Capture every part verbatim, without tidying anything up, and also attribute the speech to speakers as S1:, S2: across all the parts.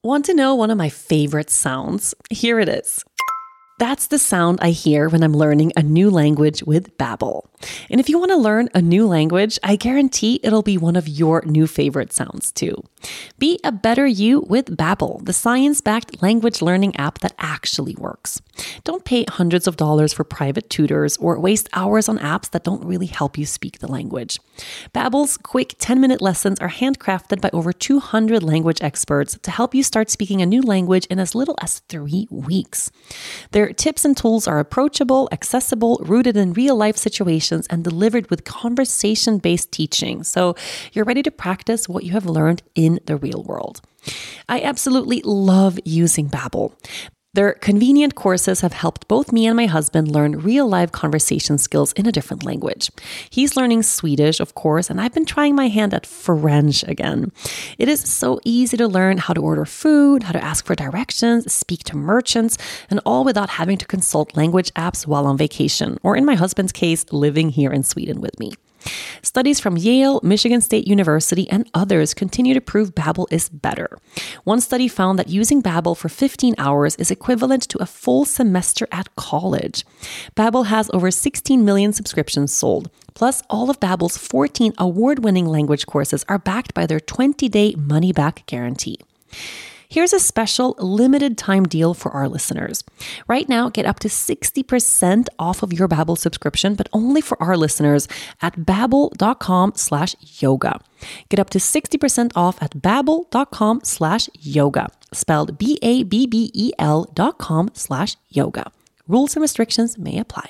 S1: Want to know one of my favorite sounds? Here it is. That's the sound I hear when I'm learning a new language with Babbel. And if you want to learn a new language, I guarantee it'll be one of your new favorite sounds too. Be a better you with Babbel, the science-backed language learning app that actually works. Don't pay hundreds of dollars for private tutors or waste hours on apps that don't really help you speak the language. Babbel's quick ten-minute lessons are handcrafted by over two hundred language experts to help you start speaking a new language in as little as three weeks. Their tips and tools are approachable, accessible, rooted in real-life situations, and delivered with conversation-based teaching, so you're ready to practice what you have learned in the real world. I absolutely love using Babbel. Their convenient courses have helped both me and my husband learn real-life conversation skills in a different language. He's learning Swedish, of course, and I've been trying my hand at French again. It is so easy to learn how to order food, how to ask for directions, speak to merchants, and all without having to consult language apps while on vacation, or in my husband's case, living here in Sweden with me. Studies from Yale, Michigan State University, and others continue to prove Babbel is better. One study found that using Babbel for fifteen hours is equivalent to a full semester at college. Babbel has over sixteen million subscriptions sold. Plus, all of Babbel's fourteen award-winning language courses are backed by their twenty-day money-back guarantee. Here's a special limited time deal for our listeners. Right now, get up to sixty percent off of your Babbel subscription, but only for our listeners at babbel.com slash yoga. Get up to sixty percent off at babbel.com slash yoga, spelled B A B B E L dot com slash yoga. Rules and restrictions may apply.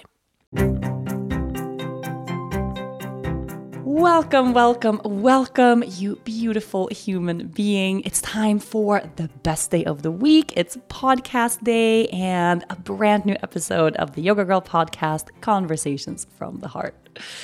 S1: Welcome, welcome, welcome, you beautiful human being. It's time for the best day of the week. It's podcast day and a brand new episode of the Yoga Girl podcast, Conversations from the Heart.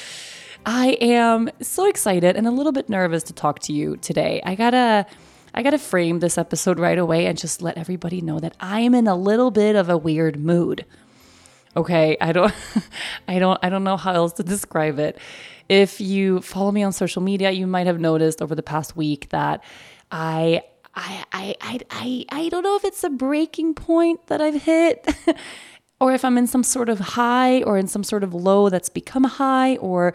S1: I am so excited and a little bit nervous to talk to you today. I gotta, I gotta frame this episode right away and just let everybody know that I am in a little bit of a weird mood. Okay, I don't, I don't, I don't know how else to describe it. If you follow me on social media, you might have noticed over the past week that I, I, I, I, I, I don't know if it's a breaking point that I've hit, or if I'm in some sort of high or in some sort of low that's become a high, or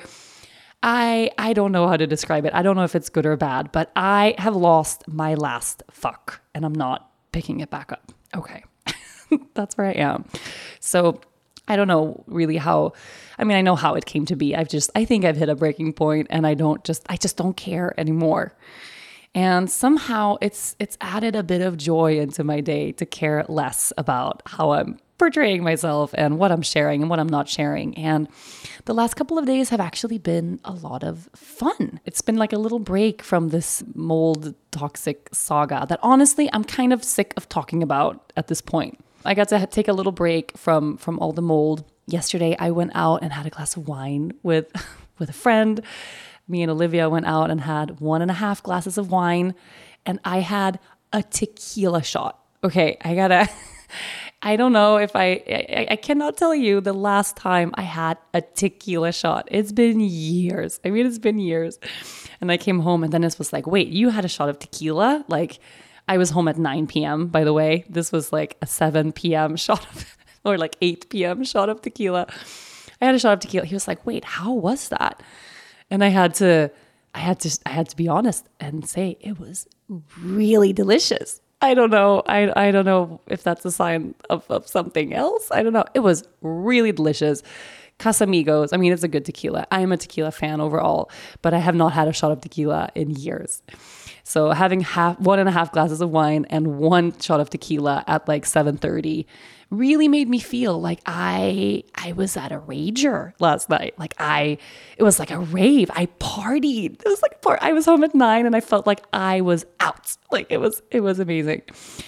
S1: I, I don't know how to describe it. I don't know if it's good or bad, but I have lost my last fuck, and I'm not picking it back up. Okay, that's where I am. So I don't know really how, I mean, I know how it came to be. I've just, I think I've hit a breaking point and I don't just, I just don't care anymore. And somehow it's, it's added a bit of joy into my day to care less about how I'm portraying myself and what I'm sharing and what I'm not sharing. And the last couple of days have actually been a lot of fun. It's been like a little break from this mold toxic saga that honestly, I'm kind of sick of talking about at this point. I got to take a little break from, from all the mold. Yesterday, I went out and had a glass of wine with, with a friend. Me and Olivia went out and had one and a half glasses of wine. And I had a tequila shot. Okay, I gotta... I don't know if I, I... I cannot tell you the last time I had a tequila shot. It's been years. I mean, it's been years. And I came home and then it was like, wait, you had a shot of tequila? Like... I was home at nine p.m., by the way. This was like a seven p.m. shot of, or like eight p.m. shot of tequila. I had a shot of tequila. He was like, wait, how was that? And I had to, I had to, I had to be honest and say it was really delicious. I don't know. I, I don't know if that's a sign of, of something else. I don't know. It was really delicious. Casamigos. I mean, it's a good tequila. I am a tequila fan overall, but I have not had a shot of tequila in years. So having half, one and a half glasses of wine and one shot of tequila at like seven thirty really made me feel like I I was at a rager last night. Like I, it was like a rave. I partied. It was like a part. I was home at nine and I felt like I was out. Like it was, it was amazing.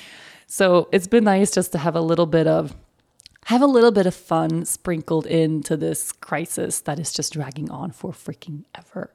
S1: So it's been nice just to have a little bit of, have a little bit of fun sprinkled into this crisis that is just dragging on for freaking ever.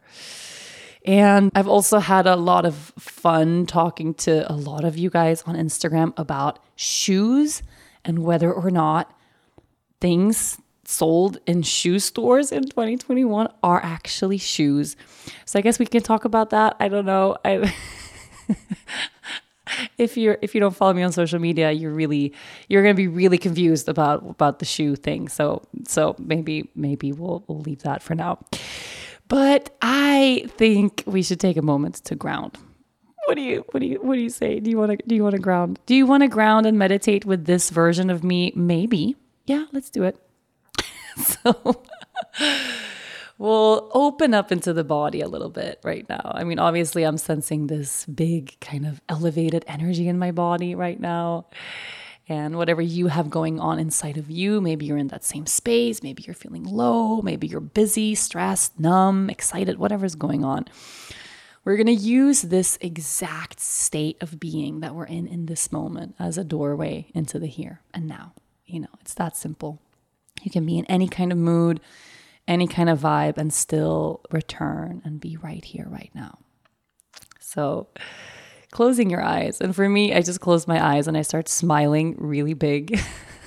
S1: And I've also had a lot of fun talking to a lot of you guys on Instagram about shoes and whether or not things sold in shoe stores in twenty twenty-one are actually shoes. So I guess we can talk about that. I don't know. I if you're if you don't follow me on social media, you're really you're gonna be really confused about about the shoe thing. So so maybe maybe we'll we'll leave that for now. But I think we should take a moment to ground. What do you what do you what do you say? Do you want to do you want to ground? Do you want to ground and meditate with this version of me? Maybe. Yeah, let's do it. So we'll open up into the body a little bit right now. I mean, obviously I'm sensing this big kind of elevated energy in my body right now. And whatever you have going on inside of you, maybe you're in that same space, maybe you're feeling low, maybe you're busy, stressed, numb, excited, whatever's going on. We're going to use this exact state of being that we're in in this moment as a doorway into the here and now. You know, it's that simple. You can be in any kind of mood, any kind of vibe, and still return and be right here, right now. So closing your eyes. And for me, I just close my eyes and I start smiling really big.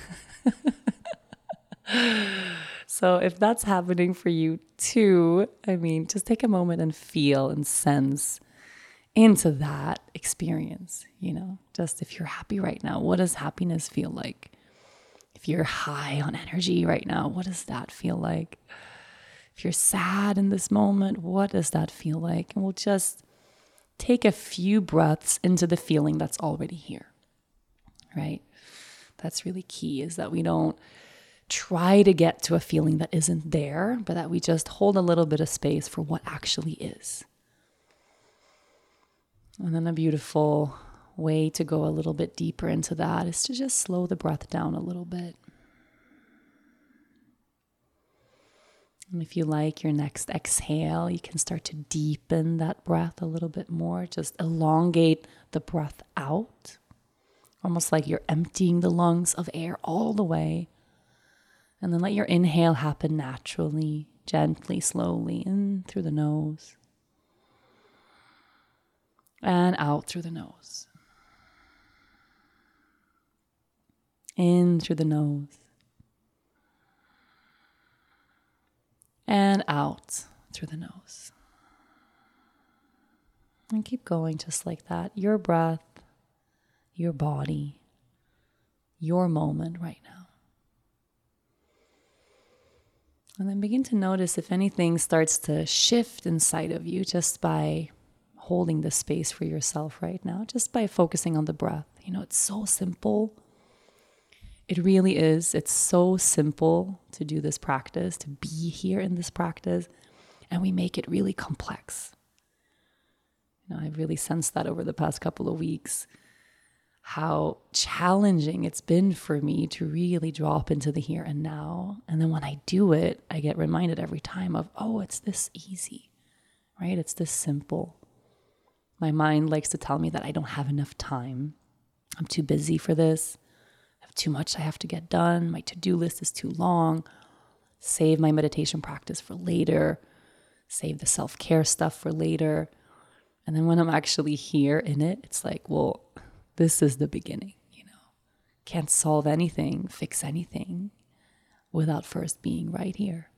S1: So if that's happening for you too, I mean, just take a moment and feel and sense into that experience, you know, just if you're happy right now, what does happiness feel like? If you're high on energy right now, what does that feel like? If you're sad in this moment, what does that feel like? And we'll just take a few breaths into the feeling that's already here, right? That's really key, is that we don't try to get to a feeling that isn't there, but that we just hold a little bit of space for what actually is. And then a beautiful way to go a little bit deeper into that is to just slow the breath down a little bit. And if you like your next exhale, you can start to deepen that breath a little bit more. Just elongate the breath out, almost like you're emptying the lungs of air all the way. And then let your inhale happen naturally, gently, slowly, in through the nose. And out through the nose. In through the nose. And out through the nose. And keep going just like that. Your breath, your body, your moment right now. And then begin to notice if anything starts to shift inside of you just by holding the space for yourself right now, just by focusing on the breath. You know, it's so simple. It really is. It's so simple to do this practice, to be here in this practice, and we make it really complex. You know, I've really sensed that over the past couple of weeks, how challenging it's been for me to really drop into the here and now. And then when I do it, I get reminded every time of, oh, it's this easy, right? It's this simple. My mind likes to tell me that I don't have enough time. I'm too busy for this. I have too much I have to get done. My to-do list is too long. Save my meditation practice for later. Save the self-care stuff for later. And then when I'm actually here in it, it's like, well, this is the beginning, you know. Can't solve anything, fix anything without first being right here.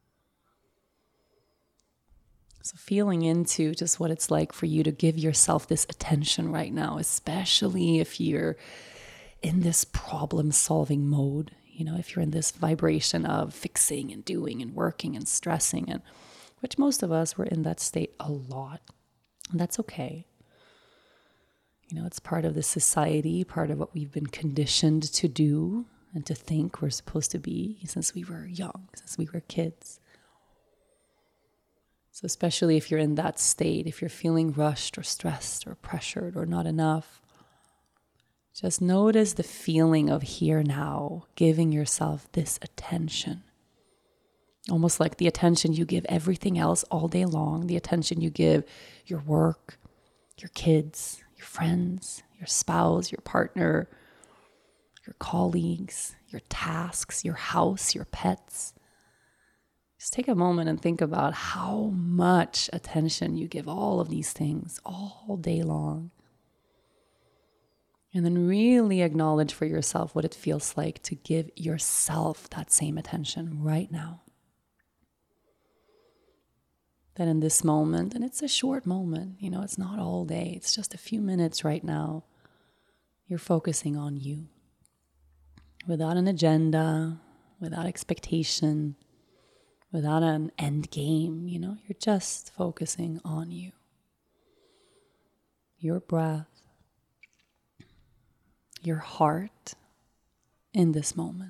S1: So feeling into just what it's like for you to give yourself this attention right now, especially if you're in this problem-solving mode, you know, if you're in this vibration of fixing and doing and working and stressing, and which most of us were in that state a lot. And that's okay. You know, it's part of the society, part of what we've been conditioned to do and to think we're supposed to be since we were young, since we were kids. So especially if you're in that state, if you're feeling rushed or stressed or pressured or not enough, just notice the feeling of here now, giving yourself this attention. Almost like the attention you give everything else all day long, the attention you give your work, your kids, your friends, your spouse, your partner, your colleagues, your tasks, your house, your pets. Just take a moment and think about how much attention you give all of these things all day long. And then really acknowledge for yourself what it feels like to give yourself that same attention right now. That in this moment, and it's a short moment, you know, it's not all day, it's just a few minutes right now, You're focusing on you without an agenda, without expectation, without an end game. You know, you're just focusing on you, your breath, your heart in this moment.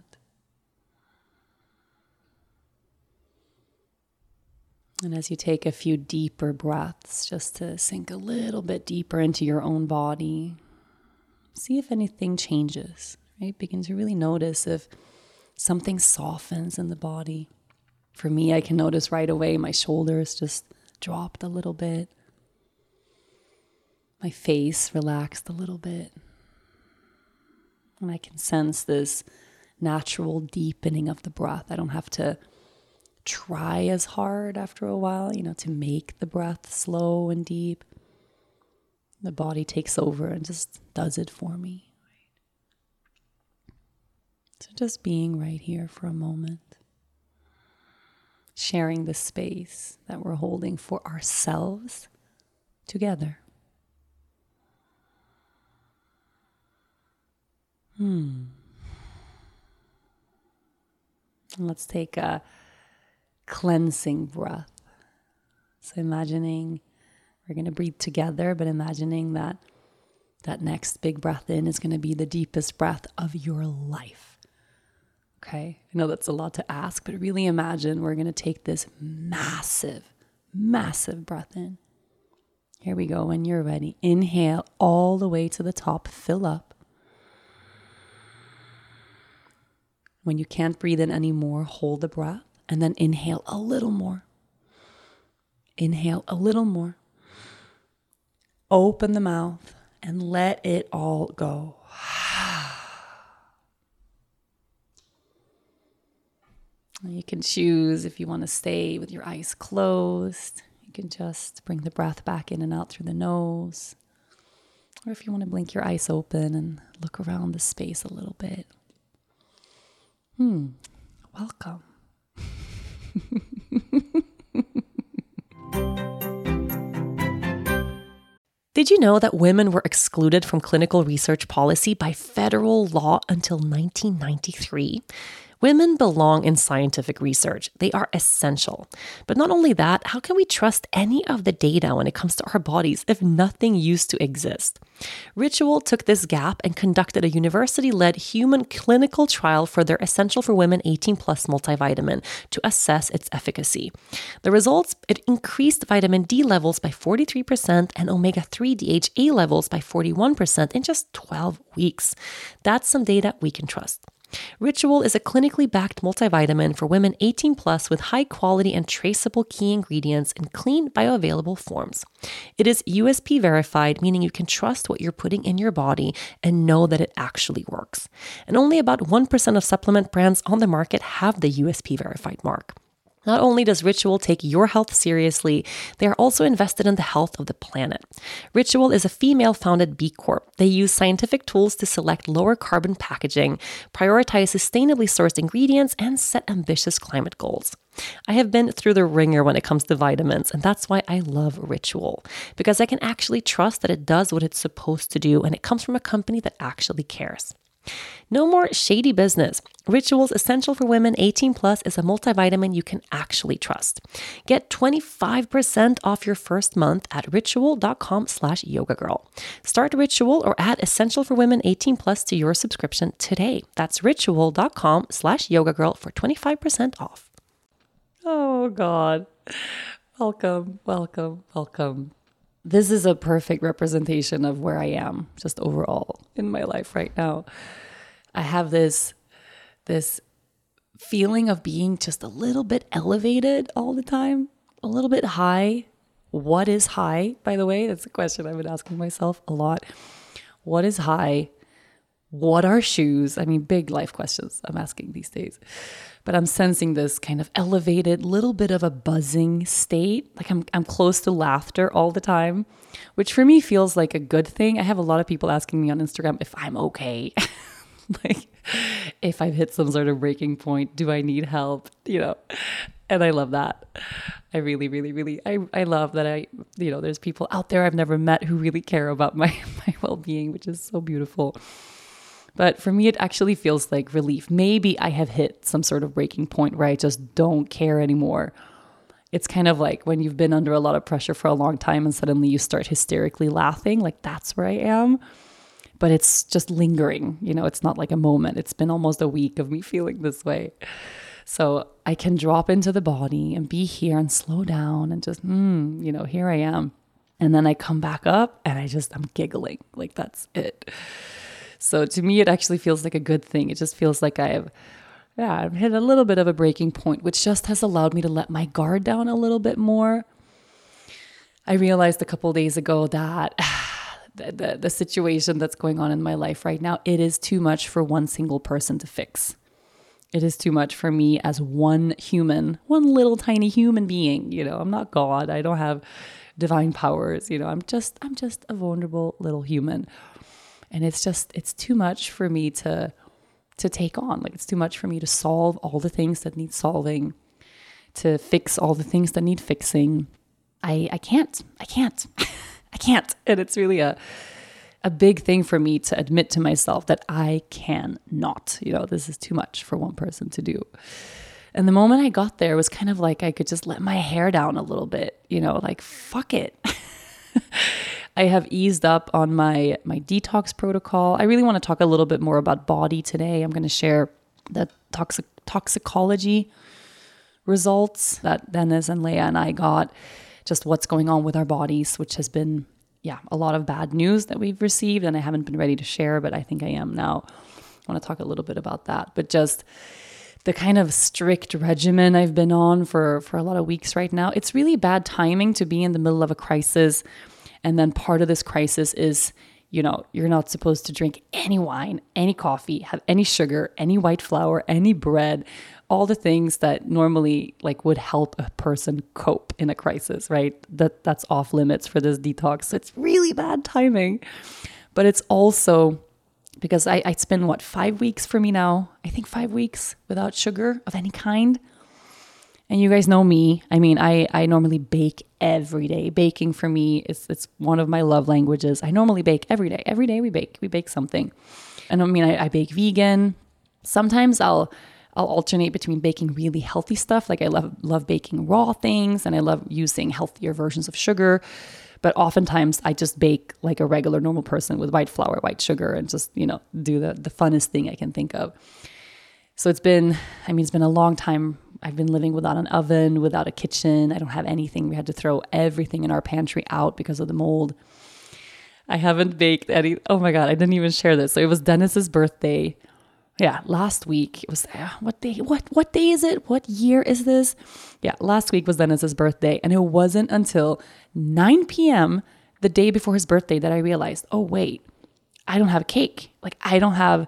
S1: And as you take a few deeper breaths, just to sink a little bit deeper into your own body, see if anything changes, right? Begin to really notice if something softens in the body. For me, I can notice right away my shoulders just dropped a little bit. My face relaxed a little bit. And I can sense this natural deepening of the breath. I don't have to try as hard after a while, you know, to make the breath slow and deep. The body takes over and just does it for me. So just being right here for a moment, sharing the space that we're holding for ourselves together. Hmm. And let's take a cleansing breath. So imagining we're going to breathe together, but imagining that that next big breath in is going to be the deepest breath of your life. Okay? I know that's a lot to ask, but really imagine we're going to take this massive, massive breath in. Here we go. When you're ready, inhale all the way to the top, fill up. When you can't breathe in anymore, hold the breath. And then inhale a little more. Inhale a little more. Open the mouth and let it all go. You can choose if you want to stay with your eyes closed. You can just bring the breath back in and out through the nose. Or if you want to blink your eyes open and look around the space a little bit. Hmm. Welcome.
S2: Did you know that women were excluded from clinical research policy by federal law until nineteen ninety-three? Women belong in scientific research. They are essential. But not only that, how can we trust any of the data when it comes to our bodies if nothing used to exist? Ritual took this gap and conducted a university-led human clinical trial for their Essential for Women eighteen plus multivitamin to assess its efficacy. The results, it increased vitamin D levels by forty-three percent and omega three D H A levels by forty-one percent in just twelve weeks. That's some data we can trust. Ritual is a clinically backed multivitamin for women eighteen plus with high quality and traceable key ingredients in clean, bioavailable forms. It is U S P verified, meaning you can trust what you're putting in your body and know that it actually works. And only about one percent of supplement brands on the market have the U S P verified mark. Not only does Ritual take your health seriously, they are also invested in the health of the planet. Ritual is a female-founded B Corp. They use scientific tools to select lower carbon packaging, prioritize sustainably sourced ingredients, and set ambitious climate goals. I have been through the ringer when it comes to vitamins, and that's why I love Ritual, because I can actually trust that it does what it's supposed to do, and it comes from a company that actually cares. No more shady business. Ritual's Essential for Women eighteen plus is a multivitamin you can actually trust. Get twenty-five percent off your first month at ritual.com slash yoga girl. Start Ritual or add Essential for Women eighteen plus to your subscription today. That's ritual.com slash yoga girl for twenty-five percent off.
S1: Oh God. Welcome, welcome, welcome. This is a perfect representation of where I am just overall in my life right now. I have this, this feeling of being just a little bit elevated all the time, a little bit high. What is high, by the way? That's a question I've been asking myself a lot. What is high? What are shoes? I mean, big life questions I'm asking these days. But I'm sensing this kind of elevated, little bit of a buzzing state. Like I'm I'm close to laughter all the time, which for me feels like a good thing. I have a lot of people asking me on Instagram if I'm okay. Like, if I've hit some sort of breaking point, do I need help? You know, and I love that. I really, really, really, I, I love that I, you know, there's people out there I've never met who really care about my, my well-being, which is so beautiful. But for me, it actually feels like relief. Maybe I have hit some sort of breaking point where I just don't care anymore. It's kind of like when you've been under a lot of pressure for a long time and suddenly you start hysterically laughing, like that's where I am. But it's just lingering, you know, it's not like a moment. It's been almost a week of me feeling this way. So I can drop into the body and be here and slow down and just, mm, you know, here I am. And then I come back up and I just, I'm giggling. Like that's it. So to me, it actually feels like a good thing. It just feels like I've, yeah, I've hit a little bit of a breaking point, which just has allowed me to let my guard down a little bit more. I realized a couple of days ago that the, the, the situation that's going on in my life right now, it is too much for one single person to fix. It is too much for me as one human, one little tiny human being. You know, I'm not God. I don't have divine powers. You know, I'm just, I'm just a vulnerable little human. And it's just, it's too much for me to, to take on. Like it's too much for me to solve all the things that need solving, to fix all the things that need fixing. I, I can't, I can't, I can't. And it's really a, a big thing for me to admit to myself that I cannot, you know, this is too much for one person to do. And the moment I got there, it was kind of like I could just let my hair down a little bit, you know, like, fuck it. I have eased up on my, my detox protocol. I really want to talk a little bit more about body today. I'm going to share the toxic toxicology results that Dennis and Leah and I got, just what's going on with our bodies, which has been, yeah, a lot of bad news that we've received and I haven't been ready to share, but I think I am now. I want to talk a little bit about that, but just the kind of strict regimen I've been on for, for a lot of weeks right now. It's really bad timing to be in the middle of a crisis. And then part of this crisis is, you know, you're not supposed to drink any wine, any coffee, have any sugar, any white flour, any bread, all the things that normally like would help a person cope in a crisis, right? That that's off limits for this detox. It's really bad timing, but it's also because I, I spend what, five weeks for me now, I think five weeks without sugar of any kind. And you guys know me. I mean, I, I normally bake every day. Baking for me is it's one of my love languages. I normally bake every day. Every day we bake. We bake something. And I mean, I, I bake vegan. Sometimes I'll I'll alternate between baking really healthy stuff. Like I love love baking raw things and I love using healthier versions of sugar. But oftentimes I just bake like a regular normal person with white flour, white sugar, and just, you know, do the, the funnest thing I can think of. So it's been, I mean, it's been a long time. I've been living without an oven, without a kitchen. I don't have anything. We had to throw everything in our pantry out because of the mold. I haven't baked any. Oh my God, I didn't even share this. So it was Dennis's birthday. Yeah, last week. It was, uh, what day? What what day is it? What year is this? Yeah, last week was Dennis's birthday. And it wasn't until nine p.m. the day before his birthday that I realized, oh wait, I don't have a cake. Like I don't have...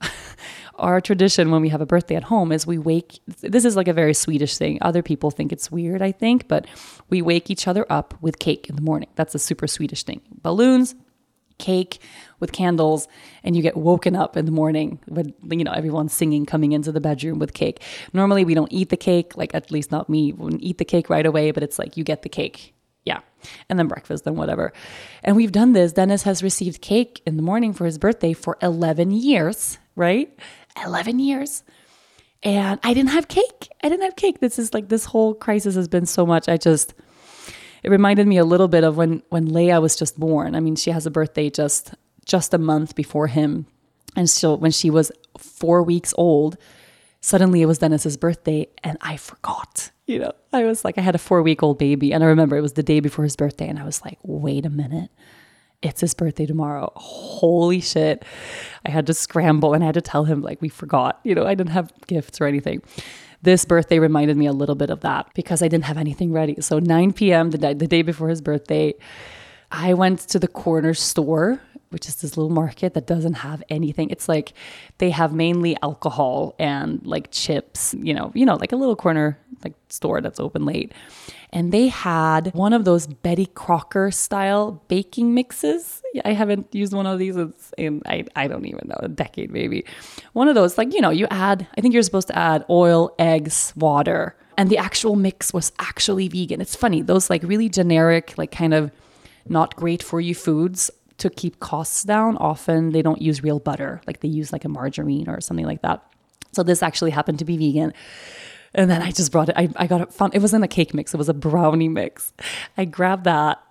S1: Our tradition when we have a birthday at home is we wake, this is like a very Swedish thing. Other people think it's weird, I think, but we wake each other up with cake in the morning. That's a super Swedish thing. Balloons, cake with candles, and you get woken up in the morning with, you know, everyone singing, coming into the bedroom with cake. Normally we don't eat the cake, like at least not me, we wouldn't eat the cake right away, but it's like you get the cake. Yeah. And then breakfast and whatever. And we've done this. Dennis has received cake in the morning for his birthday for eleven years, right? eleven years. And I didn't have cake. I didn't have cake. This is like, this whole crisis has been so much. I just, it reminded me a little bit of when, when Leia was just born. I mean, she has a birthday just, just a month before him. And so when she was four weeks old, suddenly it was Dennis's birthday and I forgot, you know, I was like, I had a four week old baby and I remember it was the day before his birthday. And I was like, wait a minute. It's his birthday tomorrow. Holy shit. I had to scramble and I had to tell him like we forgot, you know, I didn't have gifts or anything. This birthday reminded me a little bit of that because I didn't have anything ready. So nine p.m. the day, the day before his birthday, I went to the corner store which is this little market that doesn't have anything. It's like they have mainly alcohol and like chips, you know, you know, like a little corner like store that's open late. And they had one of those Betty Crocker style baking mixes. I haven't used one of these in, I, I don't even know, a decade maybe. One of those, like, you know, you add, I think you're supposed to add oil, eggs, water. And the actual mix was actually vegan. It's funny, those like really generic, like kind of not great for you foods to keep costs down. Often they don't use real butter. Like they use like a margarine or something like that. So this actually happened to be vegan. And then I just brought it. I, I got it. Found, it wasn't a cake mix. It was a brownie mix. I grabbed that.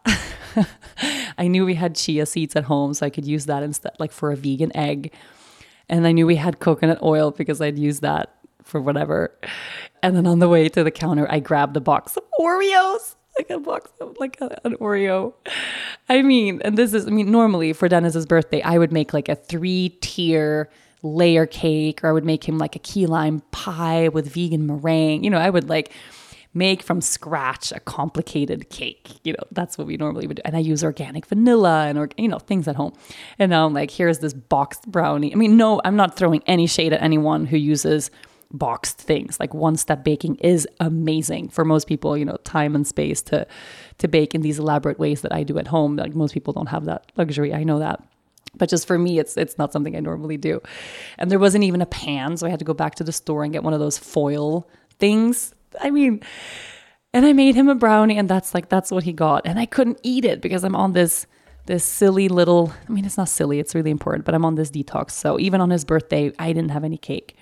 S1: I knew we had chia seeds at home, so I could use that instead, like for a vegan egg. And I knew we had coconut oil because I'd use that for whatever. And then on the way to the counter, I grabbed a box of Oreos, like a box of like a, an Oreo. I mean, and this is, I mean, normally for Dennis's birthday, I would make like a three tier layer cake, or I would make him like a key lime pie with vegan meringue. You know, I would like make from scratch a complicated cake. You know, that's what we normally would do. And I use organic vanilla and, or, you know, things at home. And now I'm like, here's this boxed brownie. I mean, no, I'm not throwing any shade at anyone who uses boxed things. Like one step baking is amazing for most people, you know, time and space to, to bake in these elaborate ways that I do at home. Like most people don't have that luxury. I know that. But just for me, it's it's not something I normally do. And there wasn't even a pan, so I had to go back to the store and get one of those foil things. I mean, and I made him a brownie, and that's like, that's what he got. And I couldn't eat it because I'm on this this silly little, I mean, it's not silly, it's really important, but I'm on this detox. So even on his birthday, I didn't have any cake.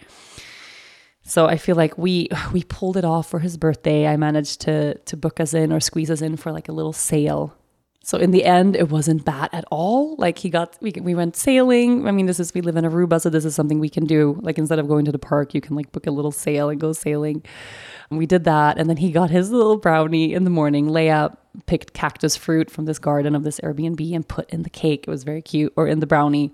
S1: So I feel like we we pulled it off for his birthday. I managed to to book us in or squeeze us in for like a little sale. So in the end, it wasn't bad at all. Like he got, we we went sailing. I mean, this is, we live in Aruba, so this is something we can do. Like instead of going to the park, you can like book a little sail and go sailing. And we did that. And then he got his little brownie in the morning. Leia picked cactus fruit from this garden of this Airbnb and put in the cake. It was very cute, or in the brownie.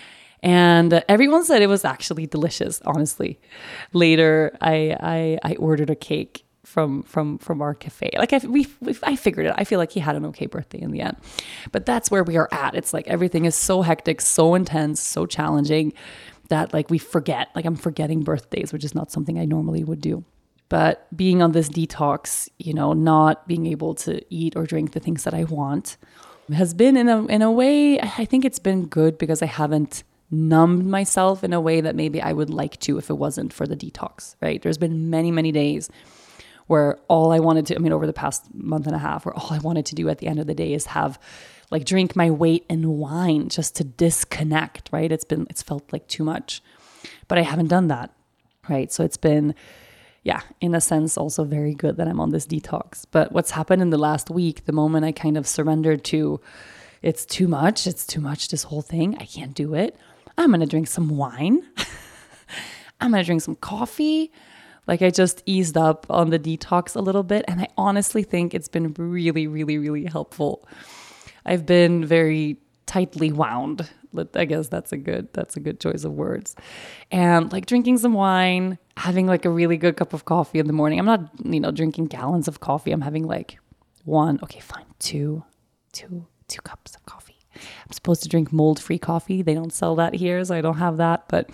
S1: And uh, everyone said it was actually delicious, honestly. Later, I I, I ordered a cake from from from our cafe. Like I we, we I figured it. I feel like he had an okay birthday in the end. But that's where we are at. It's like everything is so hectic, so intense, so challenging that like we forget. Like I'm forgetting birthdays, which is not something I normally would do. But being on this detox, you know, not being able to eat or drink the things that I want has been in a in a way, I think it's been good because I haven't numbed myself in a way that maybe I would like to if it wasn't for the detox, right? There's been many, many days where all I wanted to, I mean, over the past month and a half, where all I wanted to do at the end of the day is have, like, drink my weight in wine just to disconnect, right? It's been, it's felt like too much, but I haven't done that, right? So it's been, yeah, in a sense, also very good that I'm on this detox. But what's happened in the last week, the moment I kind of surrendered to, it's too much, it's too much, this whole thing, I can't do it. I'm going to drink some wine. I'm going to drink some coffee. Like I just eased up on the detox a little bit. And I honestly think it's been really, really, really helpful. I've been very tightly wound. I guess that's a good, that's a good choice of words. And like drinking some wine, having like a really good cup of coffee in the morning. I'm not, you know, drinking gallons of coffee. I'm having like one, okay, fine, two, two, two cups of coffee. I'm supposed to drink mold-free coffee. They don't sell that here, so I don't have that. But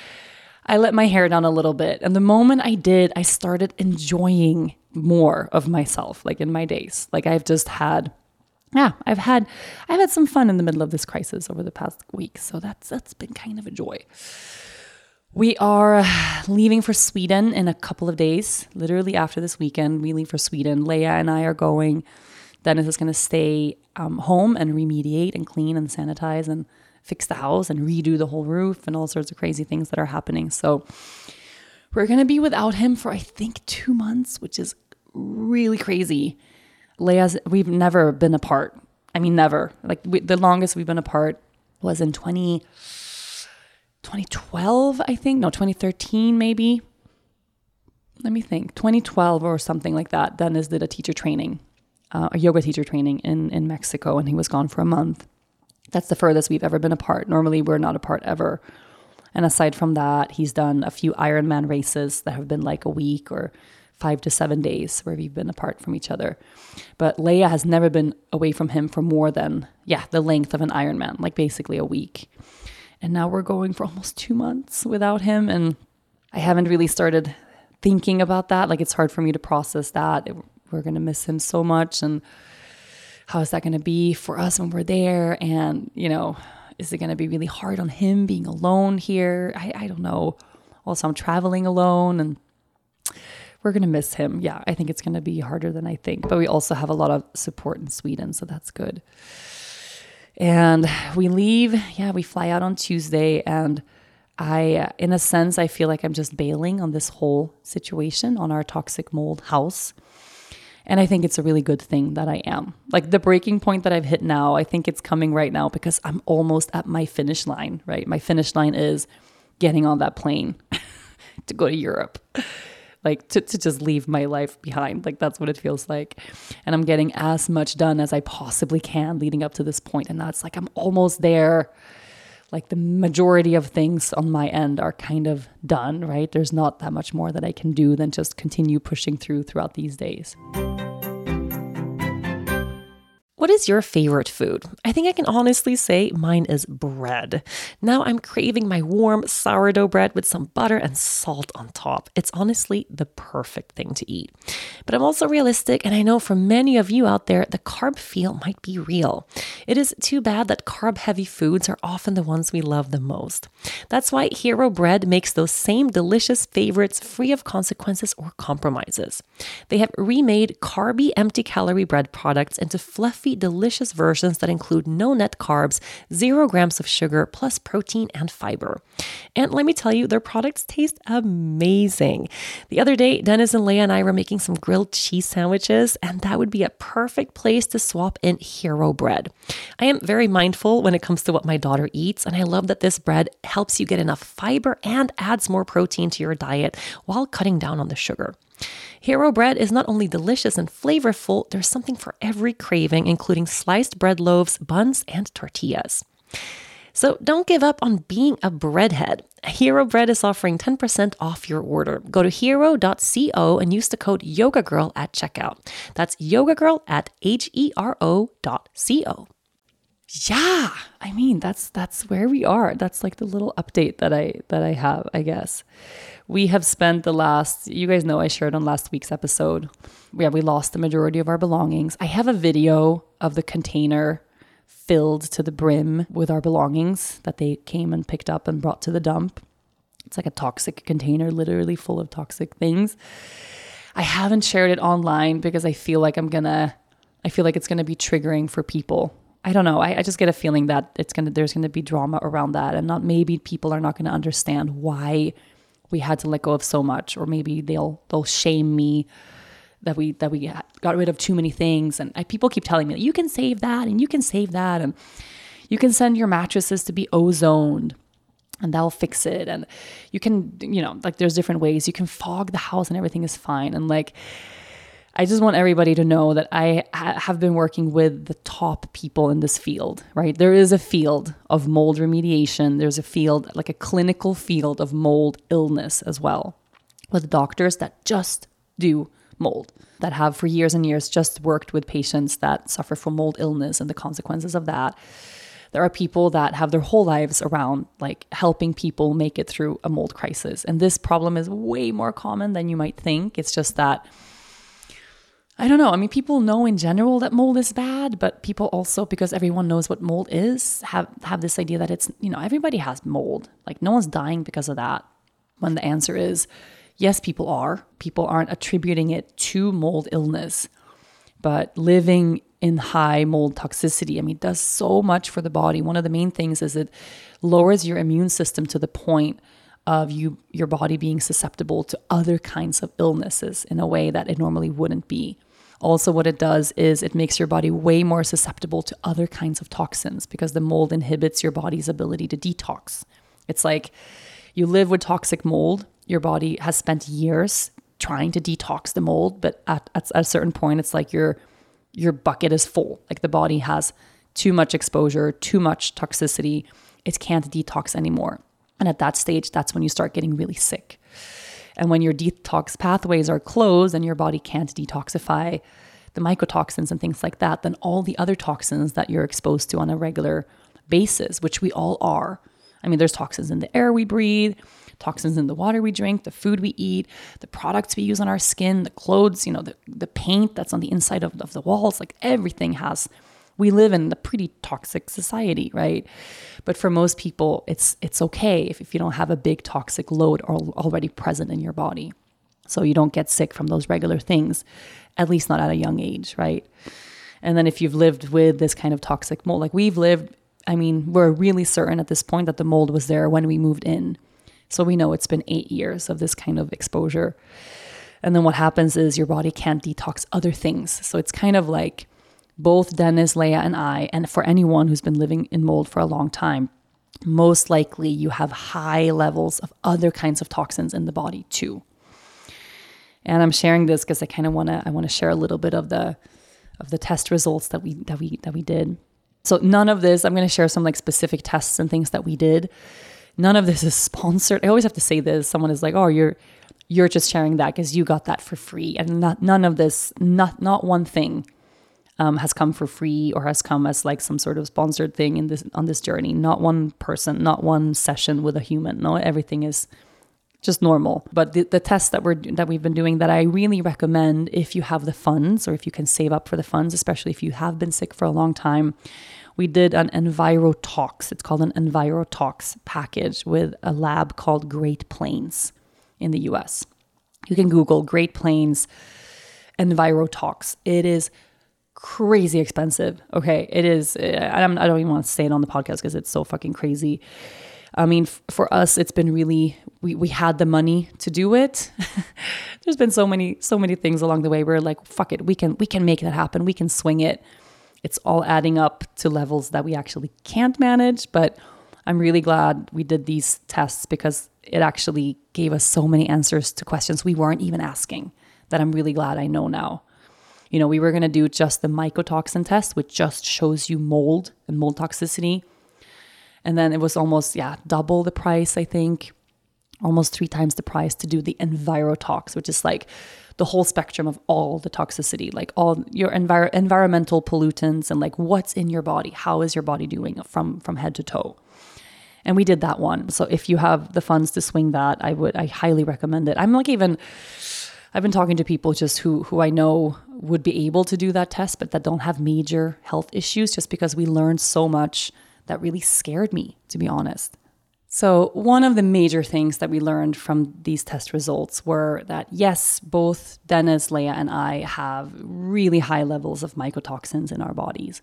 S1: I let my hair down a little bit. And the moment I did, I started enjoying more of myself, like in my days. Like I've just had, yeah, I've had, I've had some fun in the middle of this crisis over the past week. So that's, that's been kind of a joy. We are leaving for Sweden in a couple of days, literally after this weekend. We leave for Sweden. Leia and I are going. Dennis is going to stay um, home and remediate and clean and sanitize and fix the house and redo the whole roof and all sorts of crazy things that are happening. So we're going to be without him for, I think, two months, which is really crazy. Leia's, we've never been apart. I mean, never. Like we, the longest we've been apart was in twenty, twenty twelve, I think. No, twenty thirteen maybe. Let me think. twenty twelve or something like that. Dennis did a teacher training. Uh, a yoga teacher training in, in Mexico, and he was gone for a month. That's the furthest we've ever been apart. Normally, we're not apart ever. And aside from that, he's done a few Ironman races that have been like a week or five to seven days where we've been apart from each other. But Leia has never been away from him for more than, yeah, the length of an Ironman, like basically a week. And now we're going for almost two months without him. And I haven't really started thinking about that. Like, it's hard for me to process that. We're going to miss him so much. And how is that going to be for us when we're there? And, you know, is it going to be really hard on him being alone here? I, I don't know. Also, I'm traveling alone and we're going to miss him. Yeah, I think it's going to be harder than I think. But we also have a lot of support in Sweden, so that's good. And we leave, yeah, we fly out on Tuesday. And I, in a sense, I feel like I'm just bailing on this whole situation, on our toxic mold house. And I think it's a really good thing that I am. Like, the breaking point that I've hit now, I think it's coming right now because I'm almost at my finish line, right? My finish line is getting on that plane to go to Europe. Like, to, to just leave my life behind. Like, that's what it feels like. And I'm getting as much done as I possibly can leading up to this point. And that's like, I'm almost there. Like, the majority of things on my end are kind of done, right? There's not that much more that I can do than just continue pushing through throughout these days.
S2: What is your favorite food? I think I can honestly say mine is bread. Now I'm craving my warm sourdough bread with some butter and salt on top. It's honestly the perfect thing to eat. But I'm also realistic, and I know for many of you out there, the carb feel might be real. It is too bad that carb-heavy foods are often the ones we love the most. That's why Hero Bread makes those same delicious favorites free of consequences or compromises. They have remade carby, empty-calorie bread products into fluffy, delicious versions that include no net carbs, zero grams of sugar, plus protein and fiber. And let me tell you, their products taste amazing. The other day, Dennis and Leia and I were making some grilled cheese sandwiches, and that would be a perfect place to swap in Hero Bread. I am very mindful when it comes to what my daughter eats, and I love that this bread helps you get enough fiber and adds more protein to your diet while cutting down on the sugar. Hero Bread is not only delicious and flavorful, there's something for every craving, including sliced bread loaves, buns, and tortillas. So don't give up on being a breadhead. Hero Bread is offering ten percent off your order. Go to hero dot co and use the code YogaGirl at checkout. That's YogaGirl at H E R O dot C O.
S1: Yeah, I mean, that's that's where we are. That's like the little update that I that I have, I guess. We have spent the last, you guys know I shared on last week's episode, yeah, we lost the majority of our belongings. I have a video of the container filled to the brim with our belongings that they came and picked up and brought to the dump. It's like a toxic container, literally full of toxic things. I haven't shared it online because I feel like I'm gonna, I feel like it's gonna be triggering for people. I don't know. I, I just get a feeling that it's gonna, there's gonna be drama around that, and not maybe people are not gonna understand why we had to let go of so much, or maybe they'll they'll shame me that we that we got rid of too many things. And I, people keep telling me, you can save that and you can save that, and you can send your mattresses to be ozoned and that'll fix it. And you can, you know, like there's different ways. You can fog the house and everything is fine. And like, I just want everybody to know that I ha- have been working with the top people in this field, right? There is a field of mold remediation. There's a field, like a clinical field of mold illness as well, with doctors that just do mold, that have for years and years just worked with patients that suffer from mold illness and the consequences of that. There are people that have their whole lives around like helping people make it through a mold crisis. And this problem is way more common than you might think. It's just that, I don't know. I mean, people know in general that mold is bad, but people also, because everyone knows what mold is, have, have this idea that it's, you know, everybody has mold. Like no one's dying because of that. When the answer is, yes, people are. People aren't attributing it to mold illness, but living in high mold toxicity, I mean, does so much for the body. One of the main things is it lowers your immune system to the point of you, your body being susceptible to other kinds of illnesses in a way that it normally wouldn't be. Also, what it does is it makes your body way more susceptible to other kinds of toxins because the mold inhibits your body's ability to detox. It's like you live with toxic mold. Your body has spent years trying to detox the mold, but at, at a certain point, it's like your your bucket is full. Like the body has too much exposure, too much toxicity. It can't detox anymore. And at that stage, that's when you start getting really sick. And when your detox pathways are closed and your body can't detoxify the mycotoxins and things like that, then all the other toxins that you're exposed to on a regular basis, which we all are. I mean, there's toxins in the air we breathe, toxins in the water we drink, the food we eat, the products we use on our skin, the clothes, you know, the, the paint that's on the inside of, of the walls, like everything has, we live in a pretty toxic society, right? But for most people, it's it's okay if, if you don't have a big toxic load al- already present in your body. So you don't get sick from those regular things, at least not at a young age, right? And then if you've lived with this kind of toxic mold, like we've lived, I mean, we're really certain at this point that the mold was there when we moved in. So we know it's been eight years of this kind of exposure. And then what happens is your body can't detox other things. So it's kind of like both Dennis, Leah, and I, and for anyone who's been living in mold for a long time, most likely you have high levels of other kinds of toxins in the body too. And I'm sharing this because I kind of want to I want to share a little bit of the of the test results that we that we that we did. So none of this, I'm going to share some like specific tests and things that we did. None of this is sponsored. I always have to say this. Someone is like, "Oh, you're you're just sharing that because you got that for free." And not none of this, not not one thing um, has come for free or has come as like some sort of sponsored thing in this on this journey. Not one person, not one session with a human. No, everything is just normal. But the, the tests that we're that we've been doing that I really recommend if you have the funds or if you can save up for the funds, especially if you have been sick for a long time. We did an EnviroTox. It's called an EnviroTox package with a lab called Great Plains in the U S. You can Google Great Plains EnviroTox. It is crazy expensive. Okay, it is. I don't, I don't even want to say it on the podcast because it's so fucking crazy. I mean, f- for us, it's been really, we, we had the money to do it. There's been so many, so many things along the way where like, fuck it, we can, we can make that happen. We can swing it. It's all adding up to levels that we actually can't manage. But I'm really glad we did these tests because it actually gave us so many answers to questions we weren't even asking that I'm really glad I know now. You know, we were going to do just the mycotoxin test, which just shows you mold and mold toxicity. And then it was almost, yeah, double the price, I think, almost three times the price to do the EnviroTox, which is like the whole spectrum of all the toxicity, like all your envir- environmental pollutants and like what's in your body. How is your body doing from, from head to toe? And we did that one. So if you have the funds to swing that, I would, I highly recommend it. I'm like even, I've been talking to people just who, who I know would be able to do that test, but that don't have major health issues just because we learned so much that really scared me, to be honest. So one of the major things that we learned from these test results were that, yes, both Dennis, Leah, and I have really high levels of mycotoxins in our bodies.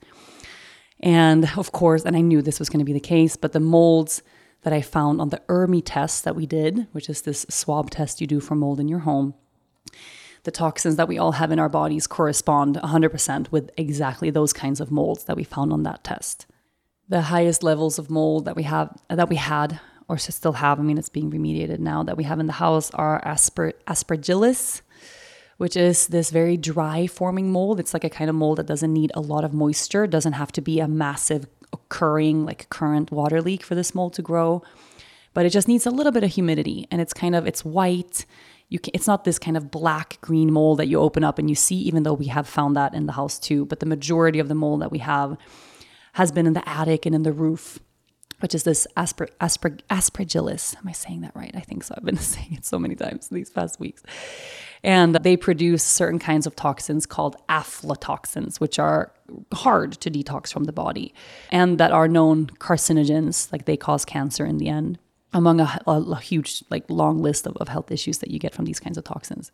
S1: And of course, and I knew this was going to be the case, but the molds that I found on the E R M I test that we did, which is this swab test you do for mold in your home, the toxins that we all have in our bodies correspond one hundred percent with exactly those kinds of molds that we found on that test. The highest levels of mold that we have, that we had, or still have, I mean, it's being remediated now, that we have in the house are asper, aspergillus, which is this very dry forming mold. It's like a kind of mold that doesn't need a lot of moisture. It doesn't have to be a massive occurring, like current water leak for this mold to grow, but it just needs a little bit of humidity. And it's kind of, it's white. You can, it's not this kind of black green mold that you open up and you see, even though we have found that in the house too. But the majority of the mold that we have has been in the attic and in the roof, which is this asper, asper, aspergillus. Am I saying that right? I think so. I've been saying it so many times these past weeks. And they produce certain kinds of toxins called aflatoxins, which are hard to detox from the body and that are known carcinogens, like they cause cancer in the end, among a, a, a huge, like long list of, of health issues that you get from these kinds of toxins.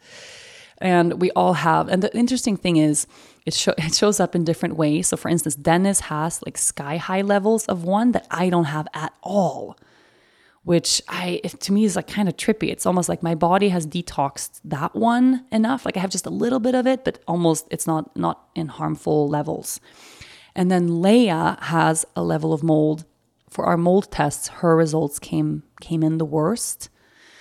S1: And we all have, and the interesting thing is it, show, it shows up in different ways. So for instance, Dennis has like sky high levels of one that I don't have at all, which I, to me is like kind of trippy. It's almost like my body has detoxed that one enough. Like I have just a little bit of it, but almost it's not, not in harmful levels. And then Leah has a level of mold. For our mold tests, her results came, came in the worst.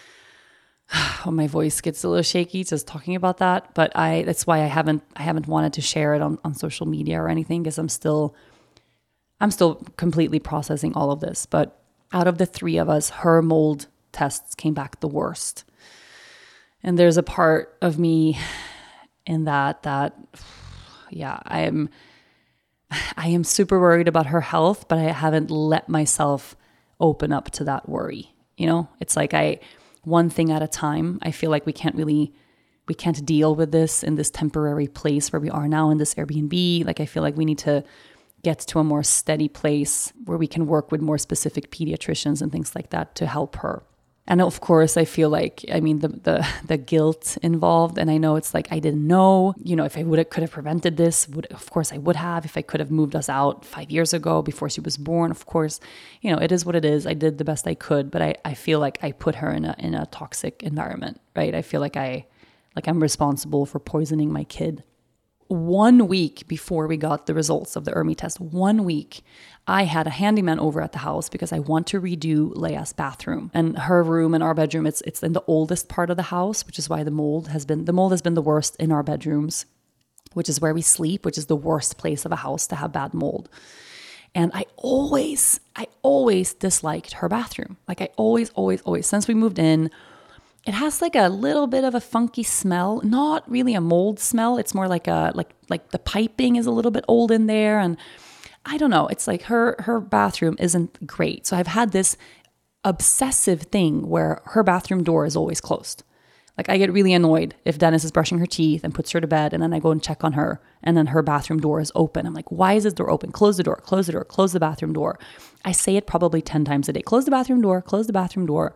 S1: Oh, my voice gets a little shaky just talking about that, but I that's why I haven't I haven't wanted to share it on, on social media or anything because I'm still I'm still completely processing all of this. But out of the three of us, her mold tests came back the worst. And there's a part of me in that, that, yeah, I am, I am super worried about her health, but I haven't let myself open up to that worry. You know, it's like I, one thing at a time. I feel like we can't really, we can't deal with this in this temporary place where we are now in this Airbnb. Like, I feel like we need to get to a more steady place where we can work with more specific pediatricians and things like that to help her. And of course, I feel like, I mean, the the the guilt involved. And I know it's like, I didn't know, you know, if I would have, could have prevented this, would, of course I would have. If I could have moved us out five years ago before she was born, of course, you know, it is what it is. I did the best I could, but I, I feel like I put her in a in a toxic environment, right? I feel like I, like I'm responsible for poisoning my kid. One week before we got the results of the E R M I test, one week, I had a handyman over at the house because I want to redo Leia's bathroom. And her room and our bedroom, it's it's in the oldest part of the house, which is why the mold has been, the mold has been the worst in our bedrooms, which is where we sleep, which is the worst place of a house to have bad mold. And I always, I always disliked her bathroom. Like I always, always, always, since we moved in, it has like a little bit of a funky smell, not really a mold smell. It's more like a like like the piping is a little bit old in there, and I don't know. It's like her her bathroom isn't great. So I've had this obsessive thing where her bathroom door is always closed. Like I get really annoyed if Dennis is brushing her teeth and puts her to bed, and then I go and check on her, and then her bathroom door is open. I'm like, why is this door open? Close the door, close the door, close the bathroom door. I say it probably ten times a day. Close the bathroom door, close the bathroom door.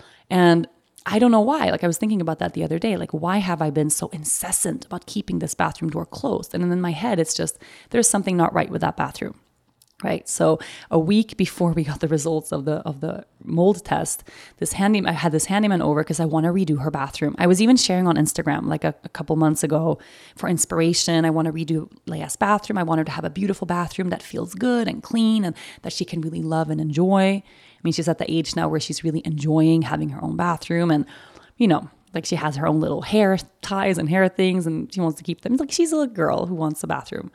S1: And I don't know why. Like I was thinking about that the other day. Like, why have I been so incessant about keeping this bathroom door closed? And then in my head, it's just, there's something not right with that bathroom. Right. So a week before we got the results of the of the mold test, this handyman, I had this handyman over because I want to redo her bathroom. I was even sharing on Instagram like a, a couple months ago for inspiration. I want to redo Leia's bathroom. I want her to have a beautiful bathroom that feels good and clean and that she can really love and enjoy. I mean, she's at the age now where she's really enjoying having her own bathroom, and you know, like she has her own little hair ties and hair things, and she wants to keep them. Like she's a little girl who wants a bathroom.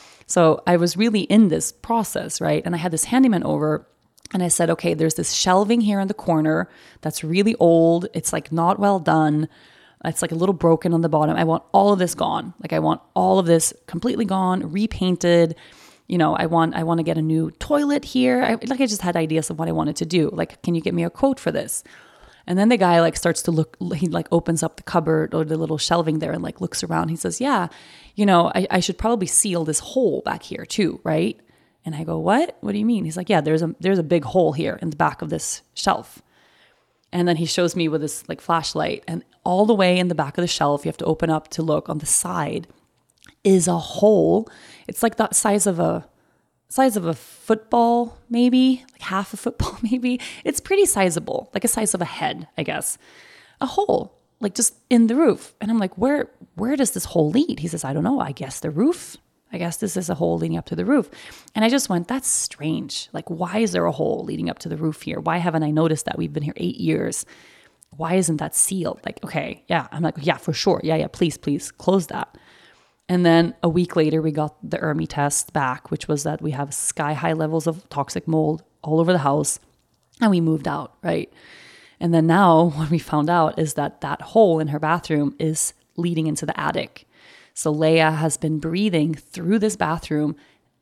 S1: So I was really in this process, right? And I had this handyman over, and I said, okay, there's this shelving here in the corner that's really old. It's like not well done. It's like a little broken on the bottom. I want all of this gone. Like I want all of this completely gone, repainted. You know, I want I want to get a new toilet here. I, like I just had ideas of what I wanted to do. Like, can you get me a quote for this? And then the guy like starts to look, he like opens up the cupboard or the little shelving there and like looks around. He says, yeah, you know, I, I should probably seal this hole back here too, right? And I go, what? What do you mean? He's like, yeah, there's a there's a big hole here in the back of this shelf. And then he shows me with this like flashlight, and all the way in the back of the shelf, you have to open up to look on the side, is a hole. It's like the size of a size of a football, maybe like half a football, maybe. It's pretty sizable, like a size of a head, I guess. A hole, like just in the roof. And I'm like, where, where does this hole lead? He says, I don't know. I guess the roof. I guess this is a hole leading up to the roof. And I just went, that's strange. Like, why is there a hole leading up to the roof here? Why haven't I noticed that? We've been here eight years. Why isn't that sealed? Like, okay, yeah. I'm like, yeah, for sure. Yeah, yeah, please, please close that. And then a week later, we got the E R M I test back, which was that we have sky high levels of toxic mold all over the house, and we moved out, right? And then now what we found out is that that hole in her bathroom is leading into the attic. So Leia has been breathing through this bathroom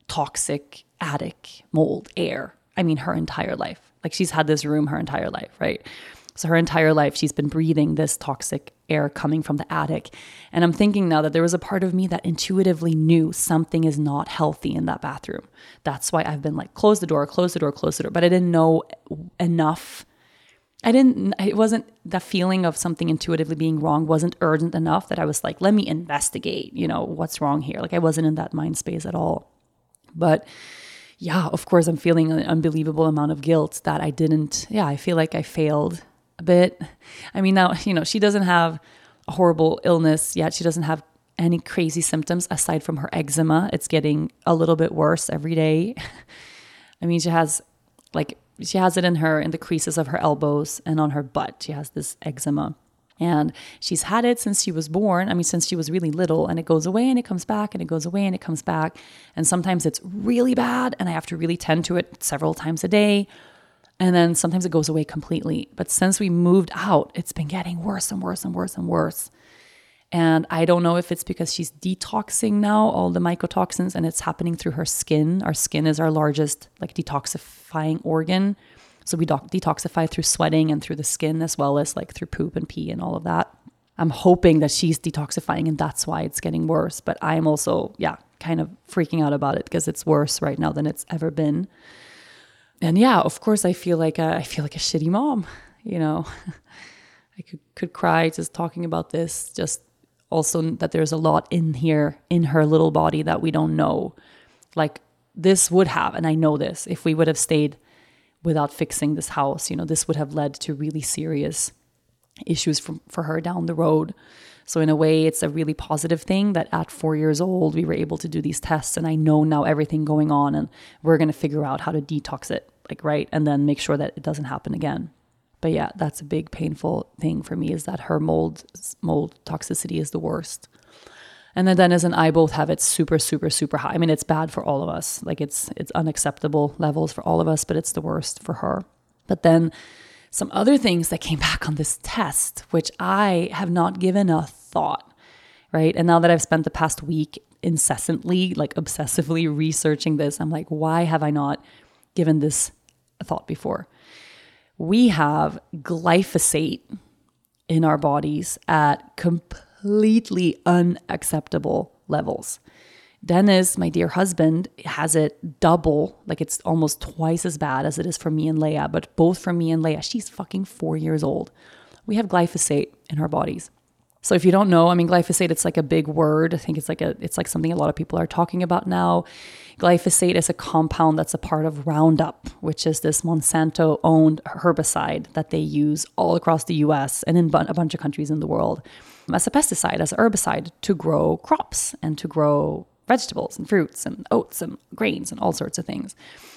S1: toxic attic mold air. I mean, her entire life. Like she's had this room her entire life, right? So her entire life, she's been breathing this toxic air coming from the attic. And I'm thinking now that there was a part of me that intuitively knew something is not healthy in that bathroom. That's why I've been like, close the door, close the door, close the door. But I didn't know enough. I didn't, it wasn't, the feeling of something intuitively being wrong wasn't urgent enough that I was like, let me investigate, you know, what's wrong here. Like I wasn't in that mind space at all. But yeah, of course, I'm feeling an unbelievable amount of guilt that I didn't, yeah, I feel like I failed a bit. I mean, now, you know, she doesn't have a horrible illness yet. She doesn't have any crazy symptoms aside from her eczema. It's getting a little bit worse every day. I mean, she has like, she has it in her, in the creases of her elbows and on her butt. She has this eczema, and she's had it since she was born. I mean, since she was really little, and it goes away and it comes back and it goes away and it comes back. And sometimes it's really bad and I have to really tend to it several times a day. And then sometimes it goes away completely. But since we moved out, it's been getting worse and worse and worse and worse. And I don't know if it's because she's detoxing now, all the mycotoxins, and it's happening through her skin. Our skin is our largest like detoxifying organ. So we doc- detoxify through sweating and through the skin, as well as like through poop and pee and all of that. I'm hoping that she's detoxifying and that's why it's getting worse. But I'm also, yeah, kind of freaking out about it because it's worse right now than it's ever been. And yeah, of course, I feel like a, I feel like a shitty mom, you know. I could, could cry just talking about this, just also that there's a lot in here, in her little body that we don't know. Like this would have, and I know this, if we would have stayed without fixing this house, you know, this would have led to really serious issues for, for her down the road. So in a way, it's a really positive thing that at four years old, we were able to do these tests, and I know now everything going on, and we're going to figure out how to detox it, like, right? And then make sure that it doesn't happen again. But yeah, that's a big painful thing for me, is that her mold mold toxicity is the worst. And then Dennis and I both have it super, super, super high. I mean, it's bad for all of us. Like it's it's unacceptable levels for all of us, but it's the worst for her. But then some other things that came back on this test, which I have not given a thought, right? And now that I've spent the past week incessantly, like obsessively researching this, I'm like, why have I not given this a thought before? We have glyphosate in our bodies at completely unacceptable levels. Dennis, my dear husband, has it double, like it's almost twice as bad as it is for me and Leia, but both for me and Leia, she's fucking four years old. We have glyphosate in our bodies. So if you don't know, I mean, glyphosate, it's like a big word. I think it's like a, it's like something a lot of people are talking about now. Glyphosate is a compound that's a part of Roundup, which is this Monsanto-owned herbicide that they use all across the U S and in a bunch of countries in the world as a pesticide, as an herbicide to grow crops and to grow vegetables and fruits and oats and grains and all sorts of things.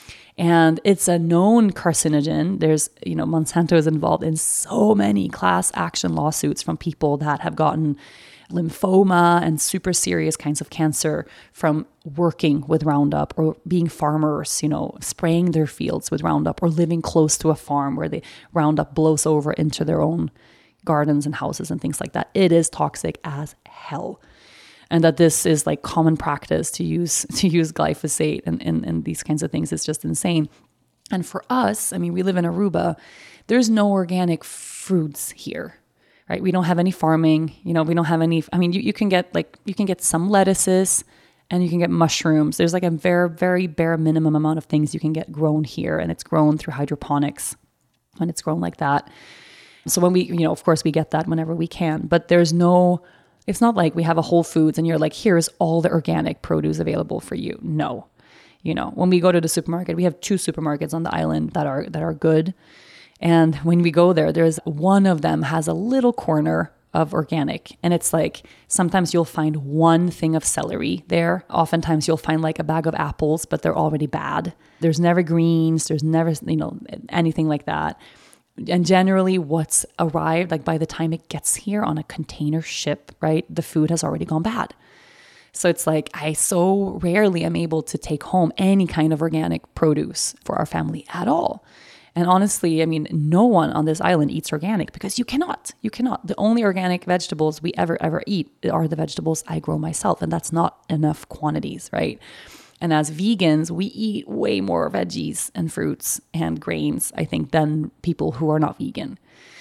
S1: And it's a known carcinogen. There's, you know, Monsanto is involved in so many class action lawsuits from people that have gotten lymphoma and super serious kinds of cancer from working with Roundup, or being farmers, you know, spraying their fields with Roundup, or living close to a farm where the Roundup blows over into their own gardens and houses and things like that. It is toxic as hell. And that this is like common practice to use to use glyphosate and, and, and these kinds of things is just insane. And for us, I mean, we live in Aruba. There's no organic fruits here, right? We don't have any farming. You know, we don't have any. I mean, you, you can get like you can get some lettuces and you can get mushrooms. There's like a very, very bare minimum amount of things you can get grown here, and it's grown through hydroponics when it's grown like that. So when we, you know, of course, we get that whenever we can. But there's no. It's not like we have a Whole Foods and you're like, here's all the organic produce available for you. No. You know, when we go to the supermarket, we have two supermarkets on the island that are that are good. And when we go there, there's one of them has a little corner of organic. And it's like, sometimes you'll find one thing of celery there. Oftentimes you'll find like a bag of apples, but they're already bad. There's never greens. There's never, you know, anything like that. And generally what's arrived, like by the time it gets here on a container ship, right, the food has already gone bad. So it's like, I so rarely am able to take home any kind of organic produce for our family at all. And honestly, I mean, no one on this island eats organic because you cannot, you cannot. The only organic vegetables we ever, ever eat are the vegetables I grow myself. And that's not enough quantities, right? And as vegans, we eat way more veggies and fruits and grains, I think, than people who are not vegan.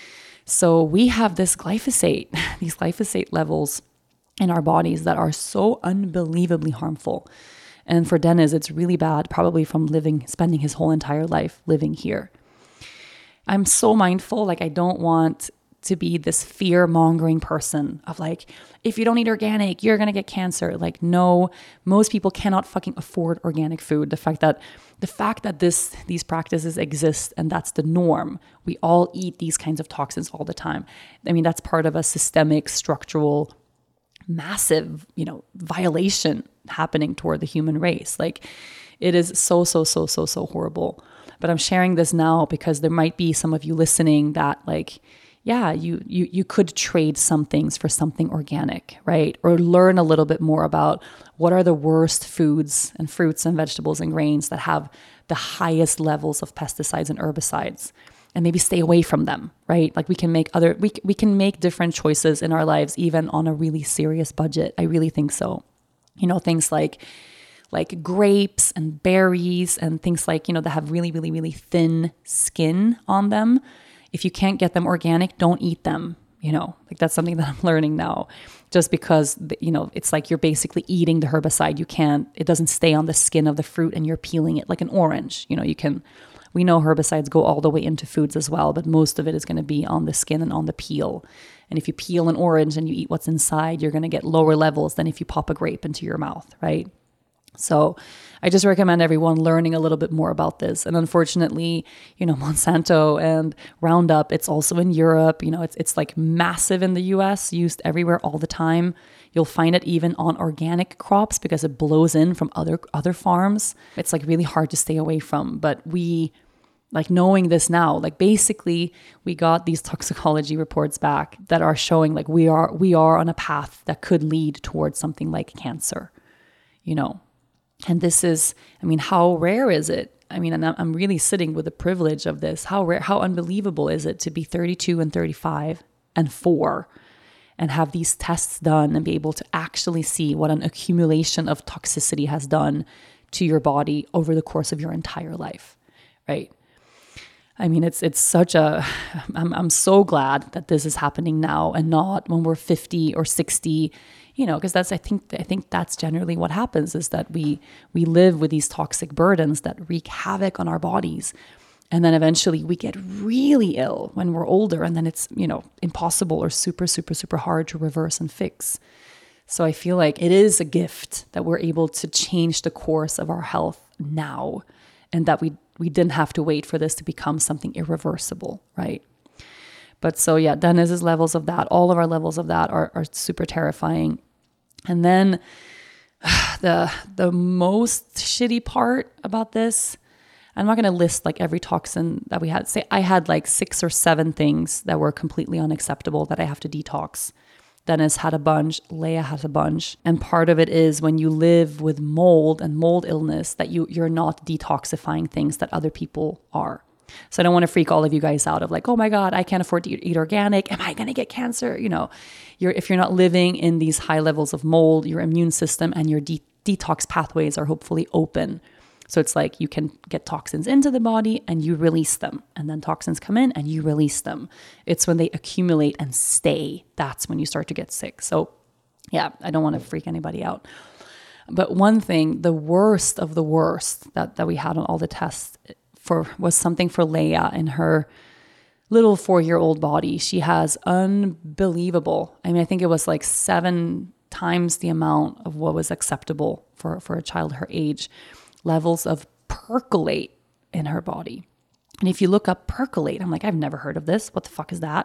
S1: So we have this glyphosate, these glyphosate levels in our bodies that are so unbelievably harmful. And for Dennis, it's really bad, probably from living, spending his whole entire life living here. I'm so mindful, like I don't want to be this fear-mongering person of like, if you don't eat organic, you're going to get cancer. Like, no, most people cannot fucking afford organic food. The fact that the fact that this these practices exist and that's the norm, we all eat these kinds of toxins all the time. I mean, that's part of a systemic, structural, massive, you know, violation happening toward the human race. Like, it is so, so, so, so, so horrible. But I'm sharing this now because there might be some of you listening that like, yeah, you, you you could trade some things for something organic, right? Or learn a little bit more about what are the worst foods and fruits and vegetables and grains that have the highest levels of pesticides and herbicides, and maybe stay away from them, right? Like we can make other, we, we can make different choices in our lives, even on a really serious budget. I really think so. You know, things like, like grapes and berries and things like, you know, that have really, really, really thin skin on them. If you can't get them organic, don't eat them. You know, like that's something that I'm learning now, just because, you know, it's like you're basically eating the herbicide. You can't, it doesn't stay on the skin of the fruit and you're peeling it like an orange. You know, you can, we know herbicides go all the way into foods as well, but most of it is going to be on the skin and on the peel. And if you peel an orange and you eat what's inside, you're going to get lower levels than if you pop a grape into your mouth, right? So I just recommend everyone learning a little bit more about this. And unfortunately, you know, Monsanto and Roundup, it's also in Europe. You know, it's it's like massive in the U S, used everywhere all the time. You'll find it even on organic crops because it blows in from other other farms. It's like really hard to stay away from. But we, like knowing this now, like basically we got these toxicology reports back that are showing like we are we are on a path that could lead towards something like cancer, you know. And this is, I mean, how rare is it? I mean, and I'm really sitting with the privilege of this. How rare, how unbelievable is it to be thirty-two and thirty-five and four and have these tests done and be able to actually see what an accumulation of toxicity has done to your body over the course of your entire life, right? I mean, it's it's such a, I'm I'm so glad that this is happening now and not when we're fifty or sixty, you know, because that's, I think, I think that's generally what happens, is that we we live with these toxic burdens that wreak havoc on our bodies. And then eventually we get really ill when we're older, and then it's, you know, impossible or super, super, super hard to reverse and fix. So I feel like it is a gift that we're able to change the course of our health now, and that we we didn't have to wait for this to become something irreversible, right? But so yeah, Dennis's levels of that, all of our levels of that are, are super terrifying. And then the the most shitty part about this, I'm not going to list like every toxin that we had. Say I had like six or seven things that were completely unacceptable that I have to detox. Dennis had a bunch, Leia has a bunch. And part of it is when you live with mold and mold illness that you, you're not detoxifying things that other people are. So I don't want to freak all of you guys out of like, oh my God, I can't afford to eat, eat organic. Am I going to get cancer? You know, you're, if you're not living in these high levels of mold, your immune system and your de- detox pathways are hopefully open. So it's like you can get toxins into the body and you release them. And then toxins come in and you release them. It's when they accumulate and stay. That's when you start to get sick. So yeah, I don't want to freak anybody out. But one thing, the worst of the worst that, that we had on all the tests for was something for Leia in her little four-year-old body. She has unbelievable, I mean, I think it was like seven times the amount of what was acceptable for, for a child her age, levels of percolate in her body. And if you look up percolate, I'm like, I've never heard of this. What the fuck is that?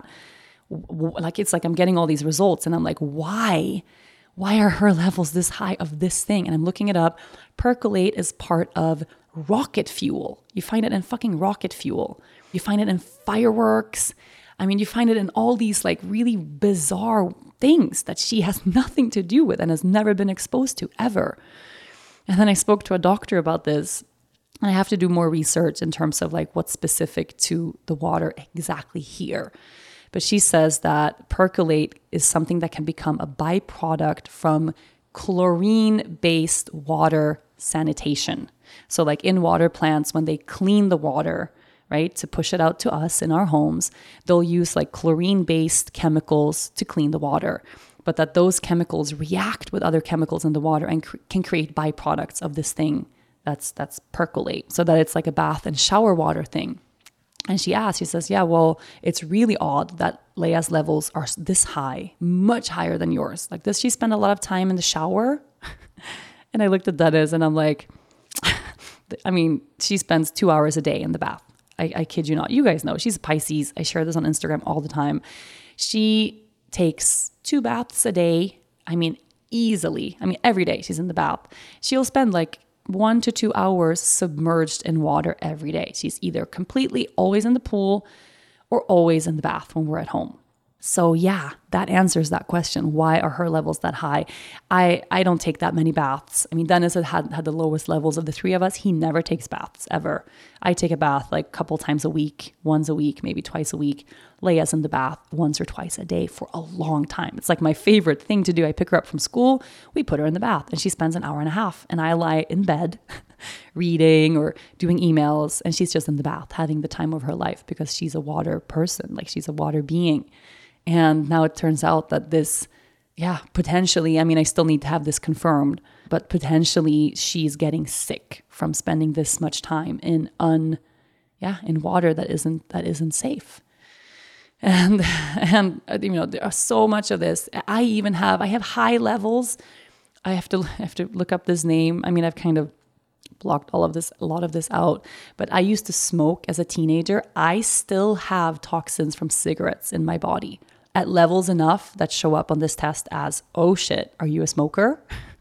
S1: Like, it's like I'm getting all these results and I'm like, why? Why are her levels this high of this thing? And I'm looking it up. Percolate is part of rocket fuel. You find it in fucking rocket fuel. You find it in fireworks. I mean, you find it in all these like really bizarre things that she has nothing to do with and has never been exposed to ever. And then I spoke to a doctor about this, and I have to do more research in terms of like what's specific to the water exactly here. But she says that percolate is something that can become a byproduct from chlorine-based water sanitation. So like in water plants, when they clean the water, right, to push it out to us in our homes, they'll use like chlorine-based chemicals to clean the water. But that those chemicals react with other chemicals in the water and cr- can create byproducts of this thing that's that's percolate. So that it's like a bath and shower water thing. And she asked, she says, yeah, well, it's really odd that Leia's levels are this high, much higher than yours. Like, does she spend a lot of time in the shower? And I looked at Dennis and I'm like, I mean, she spends two hours a day in the bath. I, I kid you not. You guys know she's a Pisces. I share this on Instagram all the time. She takes two baths a day. I mean, easily. I mean, every day she's in the bath. She'll spend like one to two hours submerged in water every day. She's either completely always in the pool or always in the bath when we're at home. So yeah, that answers that question. Why are her levels that high? I, I don't take that many baths. I mean, Dennis had, had the lowest levels of the three of us. He never takes baths ever. I take a bath like a couple times a week, once a week, maybe twice a week. Leia's in the bath once or twice a day for a long time. It's like my favorite thing to do. I pick her up from school, we put her in the bath, and she spends an hour and a half, and I lie in bed reading or doing emails, and she's just in the bath having the time of her life because she's a water person, like she's a water being. And now it turns out that this, yeah, potentially, I mean, I still need to have this confirmed, but potentially she's getting sick from spending this much time in un, yeah, in water that isn't, that isn't safe. And, and, you know, there are so much of this. I even have, I have high levels. I have to, I have to look up this name. I mean, I've kind of blocked all of this, a lot of this out, but I used to smoke as a teenager. I still have toxins from cigarettes in my body at levels enough that show up on this test as, oh shit, are you a smoker?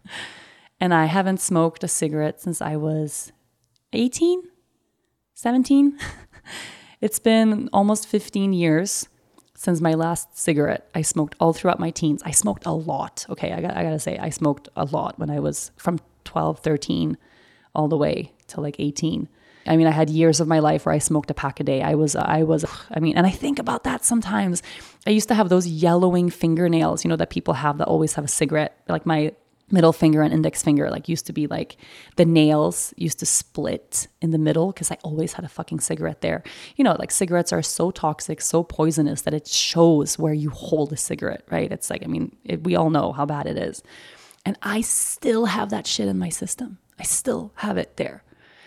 S1: And I haven't smoked a cigarette since I was eighteen, seventeen. It's been almost fifteen years since my last cigarette. I smoked all throughout my teens. I smoked a lot. Okay, I got, I gotta say, I smoked a lot when I was from twelve, thirteen all the way to like eighteen. I mean, I had years of my life where I smoked a pack a day. I was, I was, I mean, and I think about that sometimes. I used to have those yellowing fingernails, you know, that people have that always have a cigarette. Like my middle finger and index finger, like used to be like the nails used to split in the middle because I always had a fucking cigarette there. You know, like cigarettes are so toxic, so poisonous that it shows where you hold a cigarette, right? It's like, I mean, it, we all know how bad it is. And I still have that shit in my system. I still have it there.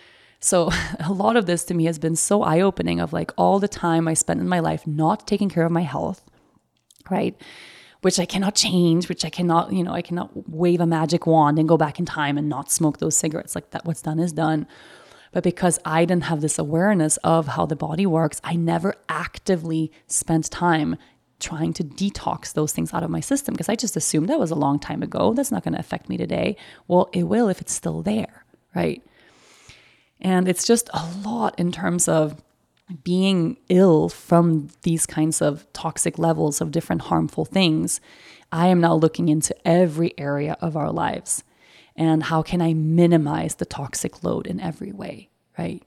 S1: So a lot of this to me has been so eye-opening of like all the time I spent in my life not taking care of my health, right? Which I cannot change, which I cannot, you know, I cannot wave a magic wand and go back in time and not smoke those cigarettes. Like that, what's done is done. But because I didn't have this awareness of how the body works, I never actively spent time trying to detox those things out of my system because I just assumed that was a long time ago. That's not going to affect me today. Well, it will if it's still there, right? And it's just a lot in terms of being ill from these kinds of toxic levels of different harmful things. I am now looking into every area of our lives and how can I minimize the toxic load in every way, right?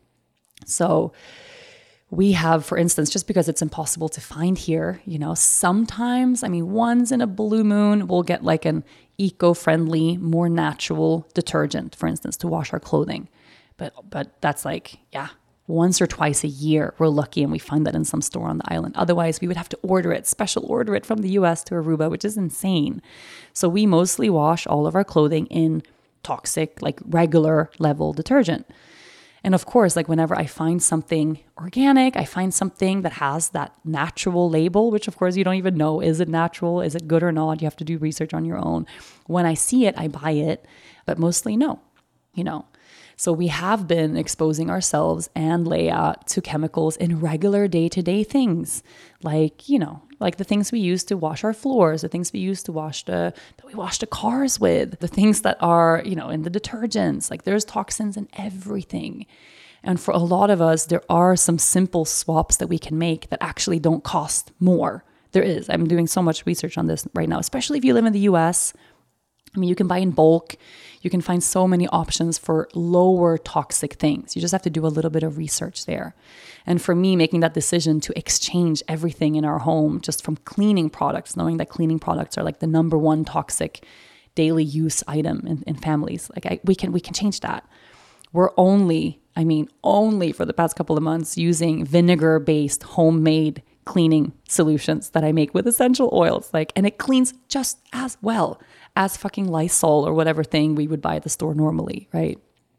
S1: So we have, for instance, just because it's impossible to find here, you know, sometimes, I mean, once in a blue moon, we'll get like an eco-friendly, more natural detergent, for instance, to wash our clothing. But but that's like, yeah, once or twice a year, we're lucky and we find that in some store on the island. Otherwise, we would have to order it, special order it from the U S to Aruba, which is insane. So we mostly wash all of our clothing in toxic, like regular level detergent. And of course, like whenever I find something organic, I find something that has that natural label, which of course you don't even know, is it natural? Is it good or not? You have to do research on your own. When I see it, I buy it, but mostly no, you know. So we have been exposing ourselves and Leia to chemicals in regular day-to-day things, like, you know, like the things we use to wash our floors, the things we use to wash the, that we wash the cars with, the things that are, you know, in the detergents, like there's toxins in everything. And for a lot of us, there are some simple swaps that we can make that actually don't cost more. There is. I'm doing so much research on this right now, especially if you live in the U S. I mean, you can buy in bulk. You can find so many options for lower toxic things. You just have to do a little bit of research there. And for me, making that decision to exchange everything in our home, just from cleaning products, knowing that cleaning products are like the number one toxic daily use item in, in families, like I, we can we can change that. We're only, I mean, only for the past couple of months using vinegar-based homemade cleaning solutions that I make with essential oils, like, and it cleans just as well as fucking Lysol or whatever thing we would buy at the store normally, right?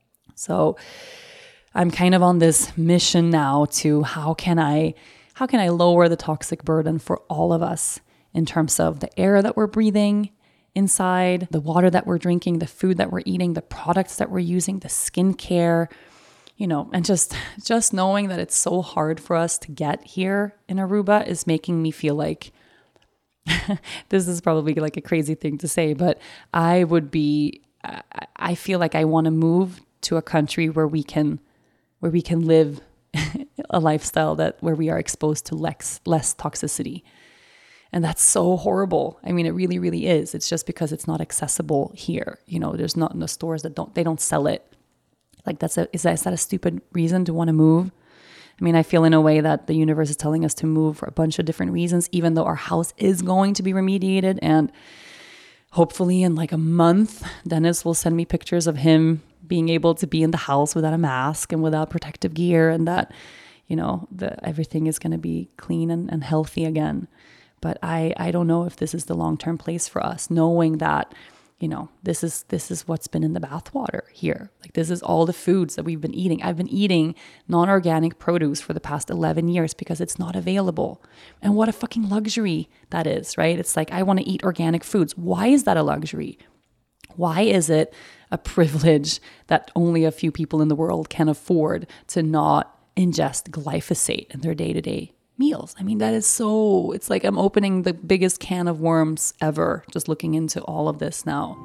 S1: So I'm kind of on this mission now to how can I, how can I lower the toxic burden for all of us in terms of the air that we're breathing inside, the water that we're drinking, the food that we're eating, the products that we're using, the skincare, you know, and just, just knowing that it's so hard for us to get here in Aruba is making me feel like, this is probably like a crazy thing to say, but I would be, I feel like I want to move to a country where we can, where we can live a lifestyle that, where we are exposed to less, less toxicity. And that's so horrible. I mean, it really, really is. It's just because it's not accessible here. You know, there's not in the stores that don't, they don't sell it. Like that's a, is that, is that a stupid reason to want to move? I mean, I feel in a way that the universe is telling us to move for a bunch of different reasons, even though our house is going to be remediated. And hopefully in like a month, Dennis will send me pictures of him being able to be in the house without a mask and without protective gear, and that, you know, the, everything is going to be clean and, and healthy again. But I, I don't know if this is the long-term place for us, knowing that, you know, this is this is what's been in the bathwater here. Like this is all the foods that we've been eating. I've been eating non-organic produce for the past eleven years because it's not available. And what a fucking luxury that is, right? It's like, I want to eat organic foods. Why is that a luxury? Why is it a privilege that only a few people in the world can afford to not ingest glyphosate in their day-to-day meals? I mean, that is so, it's like I'm opening the biggest can of worms ever, just looking into all of this now.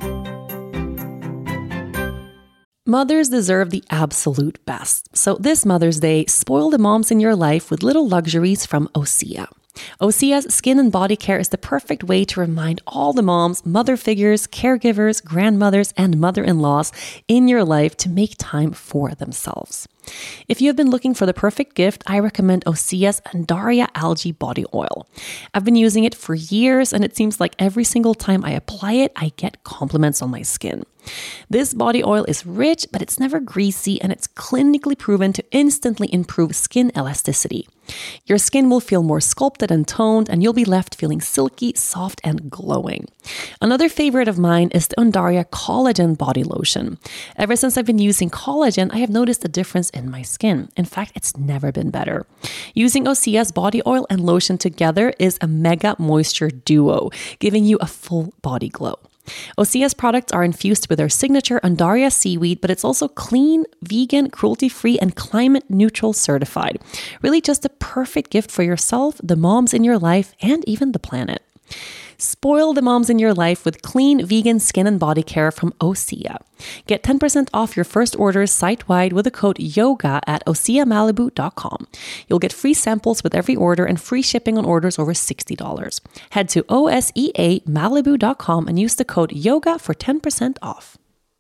S2: Mothers deserve the absolute best. So this Mother's Day, spoil the moms in your life with little luxuries from Osea. Osea's skin and body care is the perfect way to remind all the moms, mother figures, caregivers, grandmothers, and mother-in-laws in your life to make time for themselves. If you have been looking for the perfect gift, I recommend Osea's Undaria Algae Body Oil. I've been using it for years, and it seems like every single time I apply it, I get compliments on my skin. This body oil is rich, but it's never greasy, and it's clinically proven to instantly improve skin elasticity. Your skin will feel more sculpted and toned, and you'll be left feeling silky, soft, and glowing. Another favorite of mine is the Undaria Collagen Body Lotion. Ever since I've been using collagen, I have noticed a difference in my skin. In fact, it's never been better. Using Osea's body oil and lotion together is a mega moisture duo, giving you a full body glow. Osea's products are infused with their signature Undaria seaweed, but it's also clean, vegan, cruelty-free, and climate-neutral certified. Really just a perfect gift for yourself, the moms in your life, and even the planet. Spoil the moms in your life with clean, vegan skin and body care from Osea. Get ten percent off your first orders site-wide with the code YOGA at osea malibu dot com. You'll get free samples with every order and free shipping on orders over sixty dollars. Head to osea malibu dot com and use the code YOGA for ten percent off.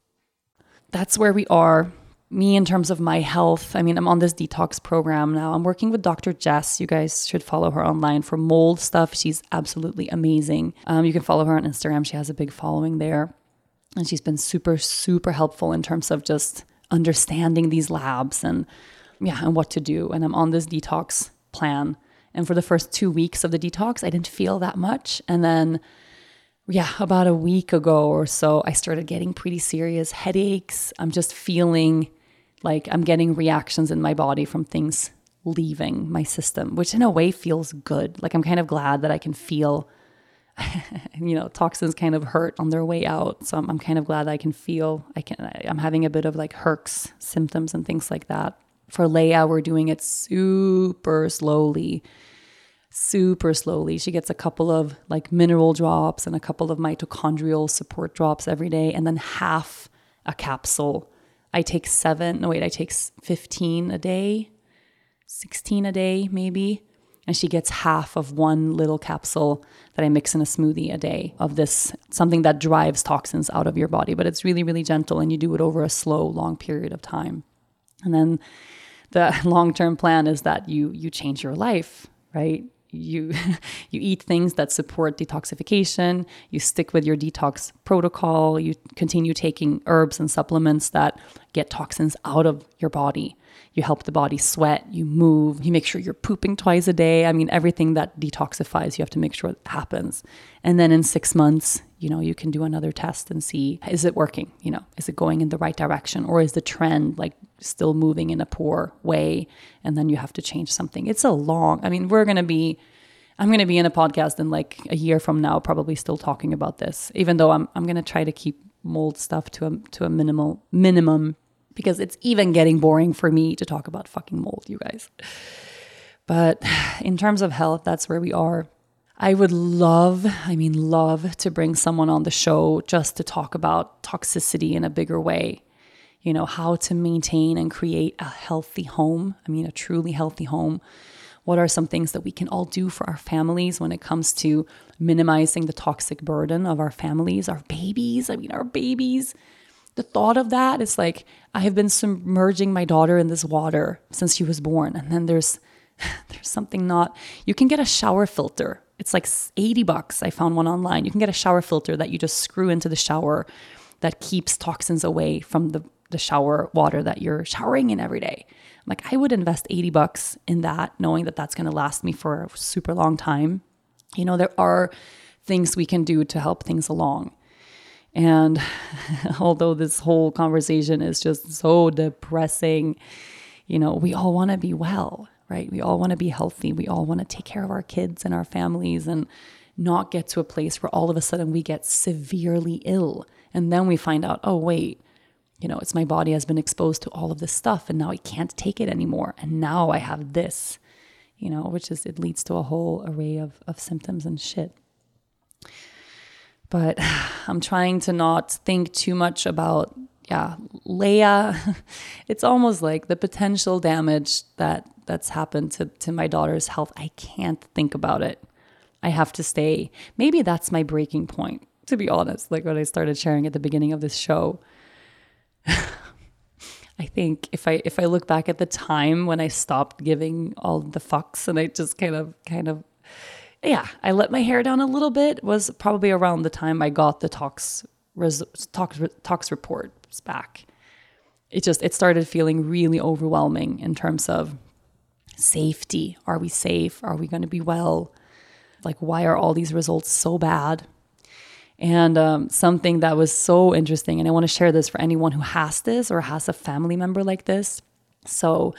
S1: That's where we are. Me, in terms of my health, I mean, I'm on this detox program now. I'm working with Doctor Jess. You guys should follow her online for mold stuff. She's absolutely amazing. Um, you can follow her on Instagram. She has a big following there. And she's been super, super helpful in terms of just understanding these labs and, yeah, and what to do. And I'm on this detox plan. And for the first two weeks of the detox, I didn't feel that much. And then yeah, about a week ago or so, I started getting pretty serious headaches. I'm just feeling like I'm getting reactions in my body from things leaving my system, which in a way feels good. Like I'm kind of glad that I can feel, you know, toxins kind of hurt on their way out. So I'm, I'm kind of glad I can feel, I can, I'm having a bit of like Herx symptoms and things like that. For Leia, we're doing it super slowly. super slowly. She gets a couple of like mineral drops and a couple of mitochondrial support drops every day, and then half a capsule. I take seven, no wait, I take fifteen a day, sixteen a day maybe. And she gets half of one little capsule that I mix in a smoothie a day of this, something that drives toxins out of your body. But it's really, really gentle, and you do it over a slow, long period of time. And then the long-term plan is that you you change your life, right? You you eat things that support detoxification, you stick with your detox protocol, you continue taking herbs and supplements that get toxins out of your body. You help the body sweat, you move, you make sure you're pooping twice a day. I mean, everything that detoxifies, you have to make sure it happens. And then in six months, you know, you can do another test and see, is it working? You know, is it going in the right direction? Or is the trend like still moving in a poor way? And then you have to change something. It's a long, I mean, we're going to be, I'm going to be in a podcast in like a year from now, probably still talking about this, even though I'm I'm going to try to keep mold stuff to a, to a minimal minimum, because it's even getting boring for me to talk about fucking mold, you guys. But in terms of health, that's where we are. I would love, I mean, love to bring someone on the show just to talk about toxicity in a bigger way. You know, how to maintain and create a healthy home. I mean, a truly healthy home. What are some things that we can all do for our families when it comes to minimizing the toxic burden of our families, our babies? I mean, our babies. The thought of that is like, I have been submerging my daughter in this water since she was born. And then there's there's something not, you can get a shower filter. It's like eighty bucks. I found one online. You can get a shower filter that you just screw into the shower that keeps toxins away from the, the shower water that you're showering in every day. I'm like, I would invest eighty bucks in that, knowing that that's going to last me for a super long time. You know, there are things we can do to help things along. And although this whole conversation is just so depressing, you know, we all want to be well, right? We all want to be healthy. We all want to take care of our kids and our families and not get to a place where all of a sudden we get severely ill. And then we find out, oh, wait, you know, it's my body has been exposed to all of this stuff and now I can't take it anymore. And now I have this, you know, which is, it leads to a whole array of, of symptoms and shit. But I'm trying to not think too much about, yeah, Leia. It's almost like the potential damage that that's happened to, to my daughter's health. I can't think about it. I have to stay. Maybe that's my breaking point, to be honest, like what I started sharing at the beginning of this show. I think if I if I look back at the time when I stopped giving all the fucks and I just kind of kind of yeah, I let my hair down a little bit, was probably around the time I got the tox res, tox tox reports back. It just it started feeling really overwhelming in terms of safety. Are we safe? Are we going to be well? Like, why are all these results so bad? And um, something that was so interesting, and I want to share this for anyone who has this or has a family member like this. So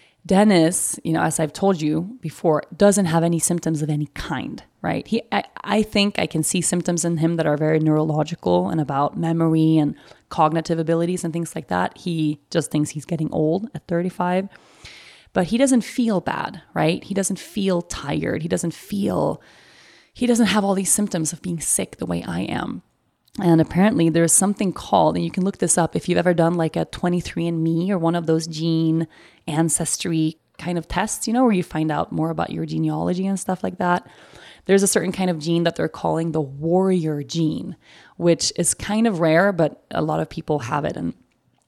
S1: Dennis, you know, as I've told you before, doesn't have any symptoms of any kind, right? He, I, I think I can see symptoms in him that are very neurological and about memory and cognitive abilities and things like that. He just thinks he's getting old at thirty-five, but he doesn't feel bad, right? He doesn't feel tired. He doesn't feel... He doesn't have all these symptoms of being sick the way I am. And apparently there's something called, and you can look this up if you've ever done like a twenty-three and me or one of those gene ancestry kind of tests, you know, where you find out more about your genealogy and stuff like that. There's a certain kind of gene that they're calling the warrior gene, which is kind of rare, but a lot of people have it. And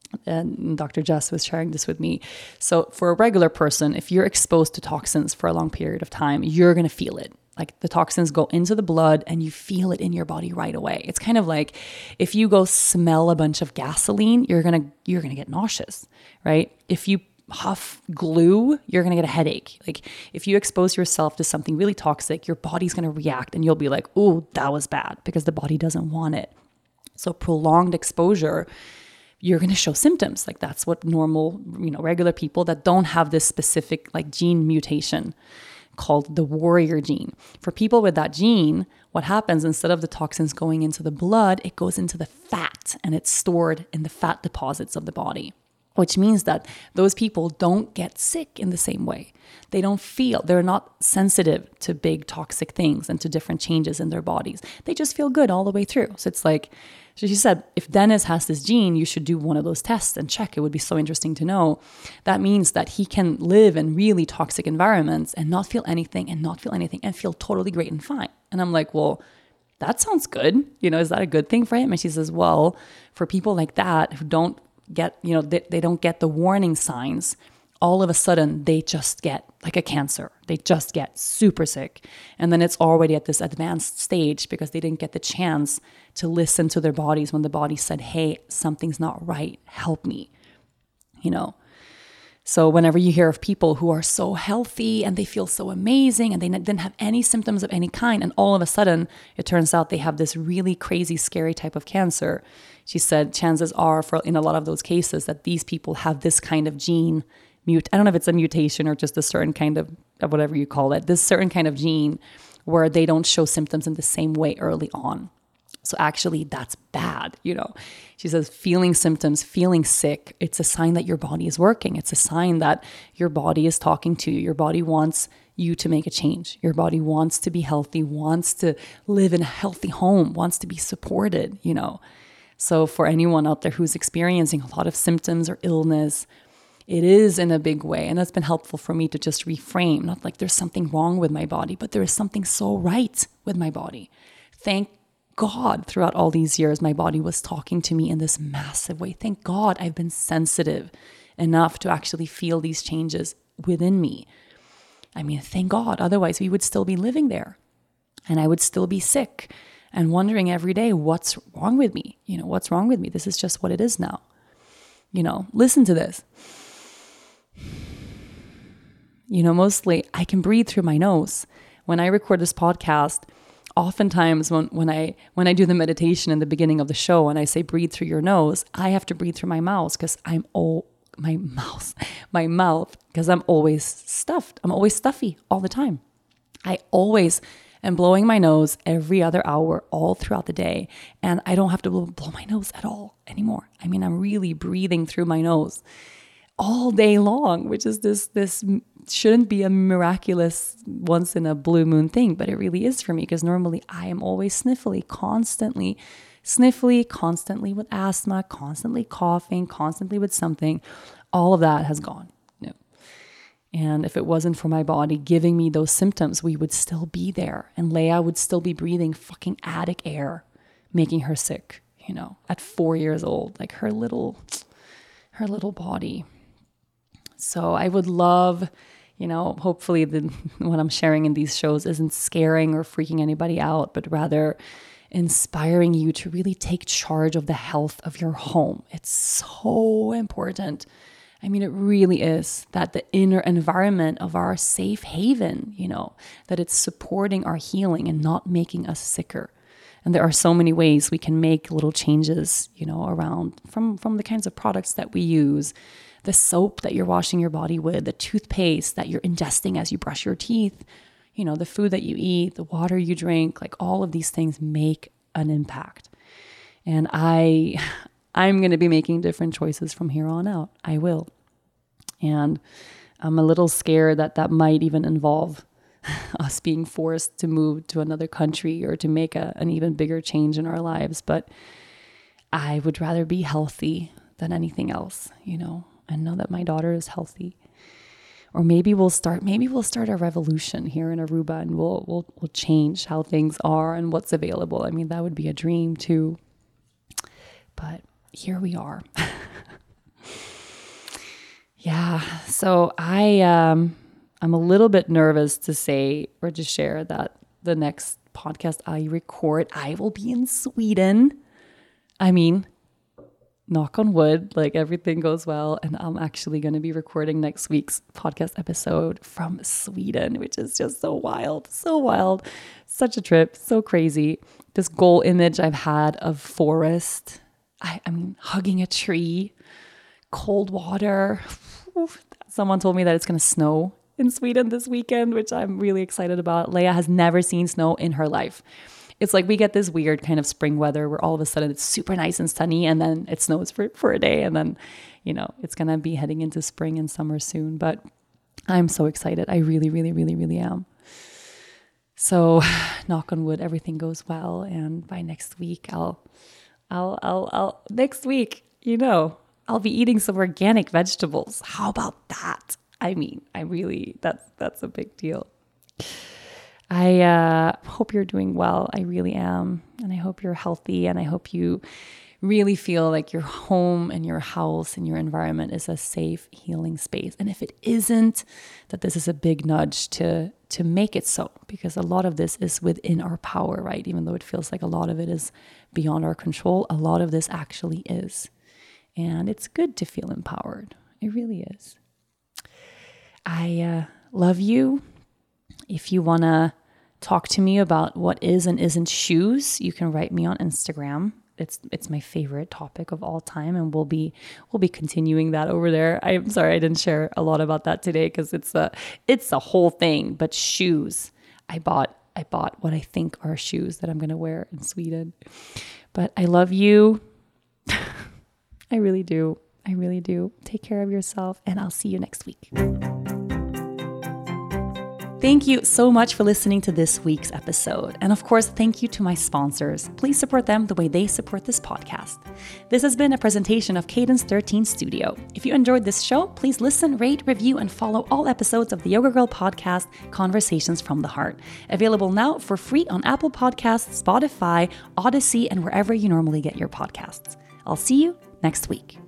S1: And Doctor Jess was sharing this with me. So for a regular person, if you're exposed to toxins for a long period of time, you're going to feel it. Like the toxins go into the blood and you feel it in your body right away. It's kind of like if you go smell a bunch of gasoline, you're going to you're going to get nauseous, right? If you huff glue, you're going to get a headache. Like if you expose yourself to something really toxic, your body's going to react and you'll be like, "Ooh, that was bad," because the body doesn't want it. So prolonged exposure, you're going to show symptoms. Like that's what normal, you know, regular people that don't have this specific like gene mutation called the warrior gene. For people with that gene, what happens instead of the toxins going into the blood, it goes into the fat and it's stored in the fat deposits of the body, which means that those people don't get sick in the same way. They don't feel, they're not sensitive to big toxic things and to different changes in their bodies. They just feel good all the way through. So it's like, so she said, if Dennis has this gene, you should do one of those tests and check. It would be so interesting to know. That means that he can live in really toxic environments and not feel anything and not feel anything and feel totally great and fine. And I'm like, well, that sounds good. You know, is that a good thing for him? And she says, well, for people like that who don't get, you know, they, they don't get the warning signs, all of a sudden they just get like a cancer. They just get super sick. And then it's already at this advanced stage because they didn't get the chance to listen to their bodies when the body said, hey, something's not right. Help me, you know? So whenever you hear of people who are so healthy and they feel so amazing and they didn't have any symptoms of any kind, and all of a sudden it turns out they have this really crazy, scary type of cancer, she said chances are for in a lot of those cases that these people have this kind of gene mute. I don't know if it's a mutation or just a certain kind of, of whatever you call it, this certain kind of gene where they don't show symptoms in the same way early on. So actually that's bad, you know. She says feeling symptoms, feeling sick, it's a sign that your body is working. It's a sign that your body is talking to you. Your body wants you to make a change. Your body wants to be healthy, wants to live in a healthy home, wants to be supported, you know. So for anyone out there who's experiencing a lot of symptoms or illness, it is in a big way. And that's been helpful for me to just reframe, not like there's something wrong with my body, but there is something so right with my body. Thank God throughout all these years, my body was talking to me in this massive way. Thank God I've been sensitive enough to actually feel these changes within me. I mean, thank God. Otherwise, we would still be living there and I would still be sick and wondering every day, what's wrong with me? You know, what's wrong with me? This is just what it is now. You know, listen to this. You know, mostly I can breathe through my nose. When I record this podcast, oftentimes when, when I when I do the meditation in the beginning of the show and I say breathe through your nose, I have to breathe through my mouth because I'm all my mouth, my mouth, because I'm always stuffed. I'm always stuffy all the time. I always am blowing my nose every other hour all throughout the day. And I don't have to blow, blow my nose at all anymore. I mean, I'm really breathing through my nose all day long, which is this, this shouldn't be a miraculous once in a blue moon thing, but it really is for me because normally I am always sniffly, constantly sniffly, constantly with asthma, constantly coughing, constantly with something. All of that has gone. No. And if it wasn't for my body giving me those symptoms, we would still be there. And Leia would still be breathing fucking attic air, making her sick, you know, at four years old, like her little, her little body. So I would love, you know, hopefully the, what I'm sharing in these shows isn't scaring or freaking anybody out, but rather inspiring you to really take charge of the health of your home. It's so important. I mean, it really is that the inner environment of our safe haven, you know, that it's supporting our healing and not making us sicker. And there are so many ways we can make little changes, you know, around from, from the kinds of products that we use, the soap that you're washing your body with, the toothpaste that you're ingesting as you brush your teeth, you know, the food that you eat, the water you drink, like all of these things make an impact. And I, I'm going to be making different choices from here on out. I will. And I'm a little scared that that might even involve us being forced to move to another country or to make a, an even bigger change in our lives. But I would rather be healthy than anything else, you know, and know that my daughter is healthy. Or maybe we'll start, maybe we'll start a revolution here in Aruba and we'll, we'll, we'll change how things are and what's available. I mean, that would be a dream too. But here we are. Yeah. So I, um, I'm a little bit nervous to say or to share that the next podcast I record, I will be in Sweden. I mean, knock on wood, like everything goes well. And I'm actually going to be recording next week's podcast episode from Sweden, which is just so wild, so wild. Such a trip, so crazy. This goal image I've had of forest, I, I mean, hugging a tree, cold water. Someone told me that it's going to snow in Sweden this weekend, which I'm really excited about. Leia has never seen snow in her life. It's like we get this weird kind of spring weather where all of a sudden it's super nice and sunny and then it snows for, for a day. And then, you know, it's going to be heading into spring and summer soon. But I'm so excited. I really, really, really, really am. So knock on wood, everything goes well. And by next week, I'll, I'll, I'll, I'll, next week, you know, I'll be eating some organic vegetables. How about that? I mean, I really, that's, that's a big deal. I uh, hope you're doing well. I really am. And I hope you're healthy. And I hope you really feel like your home and your house and your environment is a safe, healing space. And if it isn't, that this is a big nudge to, to make it so. Because a lot of this is within our power, right? Even though it feels like a lot of it is beyond our control, a lot of this actually is. And it's good to feel empowered. It really is. I uh, love you. If you want to talk to me about what is and isn't shoes, you can write me on Instagram. It's it's my favorite topic of all time, and we'll be we'll be continuing that over there. I'm sorry I didn't share a lot about that today because it's a it's a whole thing. But shoes, I bought I bought what I think are shoes that I'm going to wear in Sweden. But I love you. I really do. I really do. Take care of yourself, and I'll see you next week. Thank you so much for listening to this week's episode. And of course, thank you to my sponsors. Please support them the way they support this podcast. This has been a presentation of Cadence thirteen Studio. If you enjoyed this show, please listen, rate, review, and follow all episodes of the Yoga Girl podcast, Conversations from the Heart. Available now for free on Apple Podcasts, Spotify, Odyssey, and wherever you normally get your podcasts. I'll see you next week.